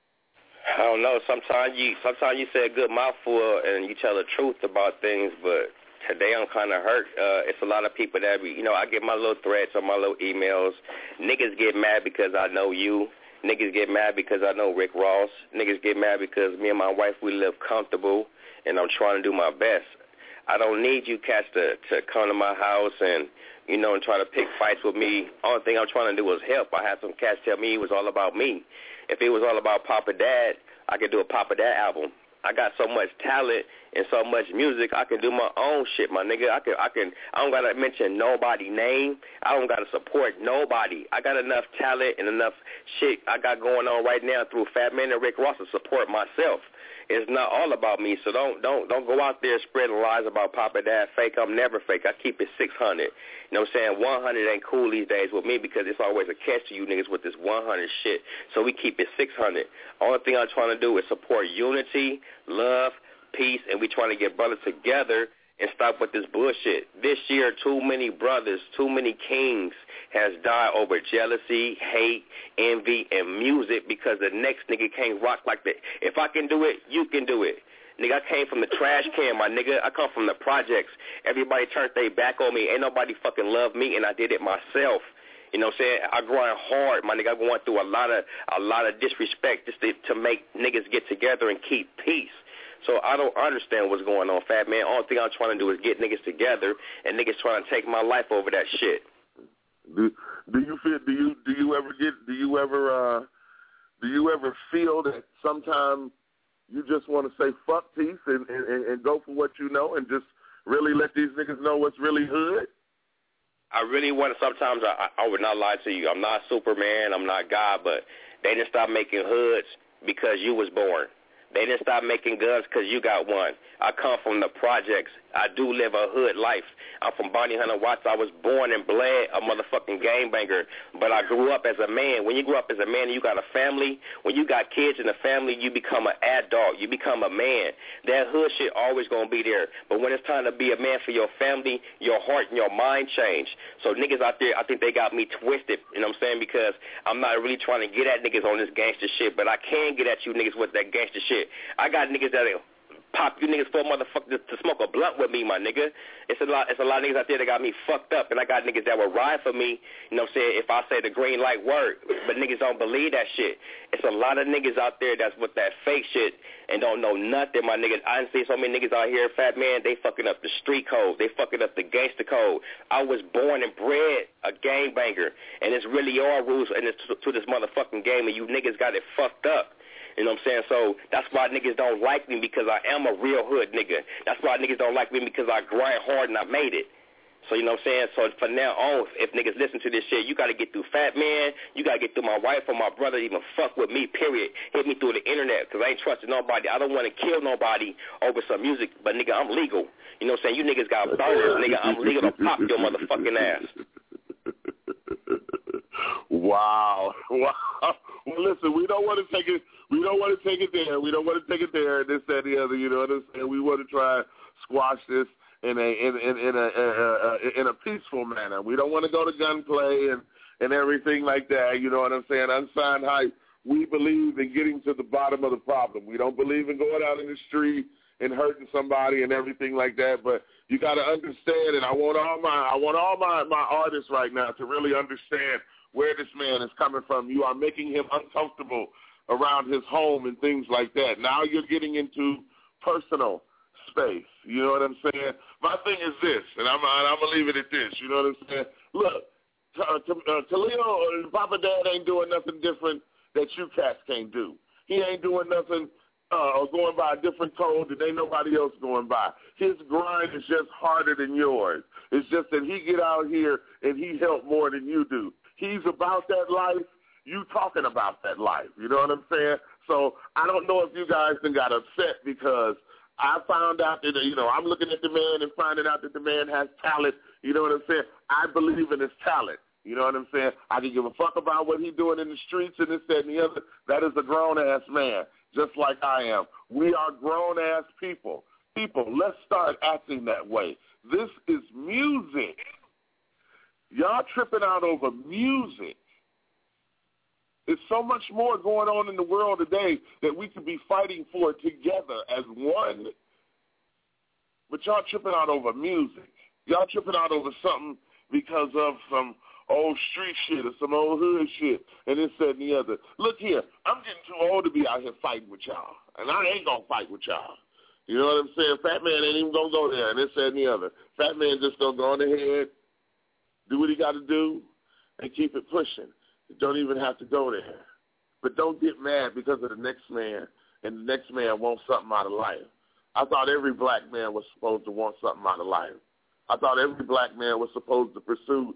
I don't know. Sometimes you say a good mouthful and you tell the truth about things, but today I'm kind of hurt. It's a lot of people that I get my little threats or my little emails. Niggas get mad because I know you. Niggas get mad because I know Rick Ross. Niggas get mad because me and my wife, we live comfortable, and I'm trying to do my best. I don't need you cats to come to my house and try to pick fights with me. Only thing I'm trying to do is help. I had some cats tell me it was all about me. If it was all about Papa Dad, I could do a Papa Dad album. I got so much talent and so much music, I can do my own shit, my nigga. I don't gotta mention nobody's name. I don't gotta support nobody. I got enough talent and enough shit I got going on right now through Fat Man and Rick Ross to support myself. It's not all about me, so don't go out there spreading lies about Papa Dad fake. I'm never fake. I keep it 600. You know what I'm saying? 100 ain't cool these days with me because it's always a catch to you niggas with this 100 shit. So we keep it 600. Only thing I'm trying to do is support unity, love, peace, and we trying to get brothers together and stop with this bullshit. This year, too many brothers, too many kings has died over jealousy, hate, envy, and music because the next nigga can't rock like that. If I can do it, you can do it. Nigga, I came from the trash can, my nigga. I come from the projects. Everybody turned their back on me. Ain't nobody fucking love me, and I did it myself. You know what I'm saying? I grind hard, my nigga. I'm going through a lot of disrespect just to make niggas get together and keep peace. So I don't understand what's going on, Fat Man. All thing I'm trying to do is get niggas together, and niggas trying to take my life over that shit. Do you ever feel that sometimes you just want to say fuck peace and go for what you know and just really let these niggas know what's really hood? I really want to. Sometimes I would not lie to you. I'm not Superman. I'm not God, but they didn't stop making hoods because you was born. They didn't stop making guns because you got one. I come from the projects. I do live a hood life. I'm from Bonnie Hunter Watts. I was born and bled a motherfucking gangbanger, but I grew up as a man. When you grew up as a man and you got a family, when you got kids in the family, you become an adult. You become a man. That hood shit always going to be there. But when it's time to be a man for your family, your heart and your mind change. So niggas out there, I think they got me twisted, you know what I'm saying, because I'm not really trying to get at niggas on this gangster shit, but I can get at you niggas with that gangster shit. I got niggas that pop you niggas for a motherfucker to smoke a blunt with me, my nigga. It's a lot of niggas out there that got me fucked up, and I got niggas that will ride for me, you know what I'm saying, if I say the green light word, but niggas don't believe that shit. It's a lot of niggas out there that's with that fake shit and don't know nothing, my nigga. I done see so many niggas out here, Fat Man, they fucking up the street code. They fucking up the gangster code. I was born and bred a gangbanger, and it's really your rules and it's to this motherfucking game, and you niggas got it fucked up. You know what I'm saying? So that's why niggas don't like me, because I am a real hood nigga. That's why niggas don't like me, because I grind hard and I made it. So you know what I'm saying? So from now on, if niggas listen to this shit, you got to get through Fat Man. You got to get through my wife or my brother to even fuck with me, period. Hit me through the internet, because I ain't trusting nobody. I don't want to kill nobody over some music, but nigga, I'm legal. You know what I'm saying? You niggas got burners, nigga. I'm legal to pop your motherfucking ass. Wow. Well, listen, we don't want to take it. We don't want to take it there. We don't want to take it there. This, that, the other. You know what I'm saying? We want to try and squash this in a peaceful manner. We don't want to go to gunplay and everything like that. You know what I'm saying? Unsigned hype. We believe in getting to the bottom of the problem. We don't believe in going out in the street and hurting somebody and everything like that. But you got to understand, and I want all my artists right now to really understand where this man is coming from. You are making him uncomfortable around his home and things like that. Now you're getting into personal space. You know what I'm saying? My thing is this, and I'm going to leave it at this. You know what I'm saying? Look, Toledo, Papa Dad ain't doing nothing different that you cats can't do. He ain't doing nothing or going by a different code that ain't nobody else going by. His grind is just harder than yours. It's just that he get out here and he help more than you do. He's about that life. You talking about that life. You know what I'm saying? So I don't know if you guys then got upset because I found out that, you know, I'm looking at the man and finding out that the man has talent. You know what I'm saying? I believe in his talent. You know what I'm saying? I can give a fuck about what he's doing in the streets and this, that, and the other. That is a grown-ass man, just like I am. We are grown-ass people. People, let's start acting that way. This is music. Y'all tripping out over music. There's so much more going on in the world today that we could be fighting for together as one. But y'all tripping out over music. Y'all tripping out over something because of some old street shit or some old hood shit and this, that, and the other. Look here, I'm getting too old to be out here fighting with y'all, and I ain't going to fight with y'all. You know what I'm saying? Fat Man ain't even going to go there and this, that, and the other. Fat Man just going to go on ahead, do what he got to do, and keep it pushing. You don't even have to go there. But don't get mad because of the next man, and the next man wants something out of life. I thought every black man was supposed to want something out of life. I thought every black man was supposed to pursue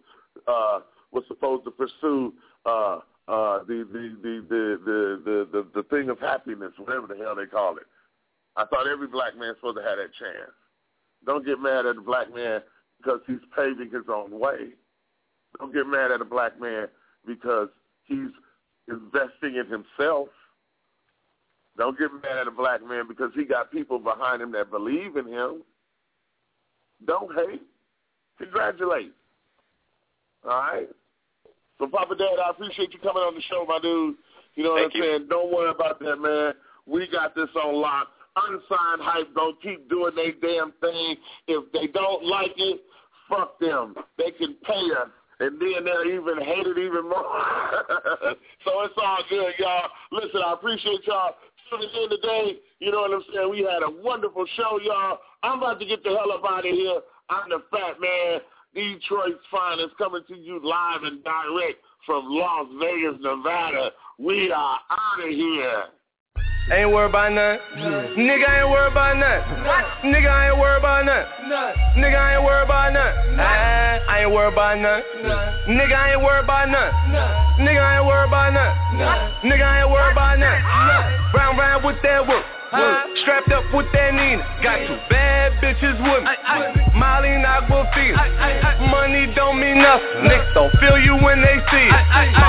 the thing of happiness, whatever the hell they call it. I thought every black man was supposed to have that chance. Don't get mad at a black man because he's paving his own way. Don't get mad at a black man because he's investing in himself. Don't get mad at a black man because he got people behind him that believe in him. Don't hate. Congratulate. All right? So, Papa Dad, I appreciate you coming on the show, my dude. You know what I'm saying? Don't worry about that, man. We got this on lock. Unsigned hype don't keep doing their damn thing. If they don't like it, fuck them. They can pay us, and then they'll even hate it even more. So it's all good, y'all. Listen, I appreciate y'all tuning in today. You know what I'm saying? We had a wonderful show, y'all. I'm about to get the hell up out of here. I'm the Fat Man, Detroit's finest, coming to you live and direct from Las Vegas, Nevada. We are out of here. Ain't worried about nothing. Nigga ain't worried about nothing. Nigga ain't worried about nothing. Nigga ain't worried about nothing. I ain't worried about nothing. Nigga ain't worried about nothing. Nigga ain't worried about nothing. Nigga ain't worried about nothing. Round with that whoop. Strapped up with that Nina. Got two bad bitches with me. Molly Aquafina. Money don't mean nothing. Niggas don't feel you when they see it.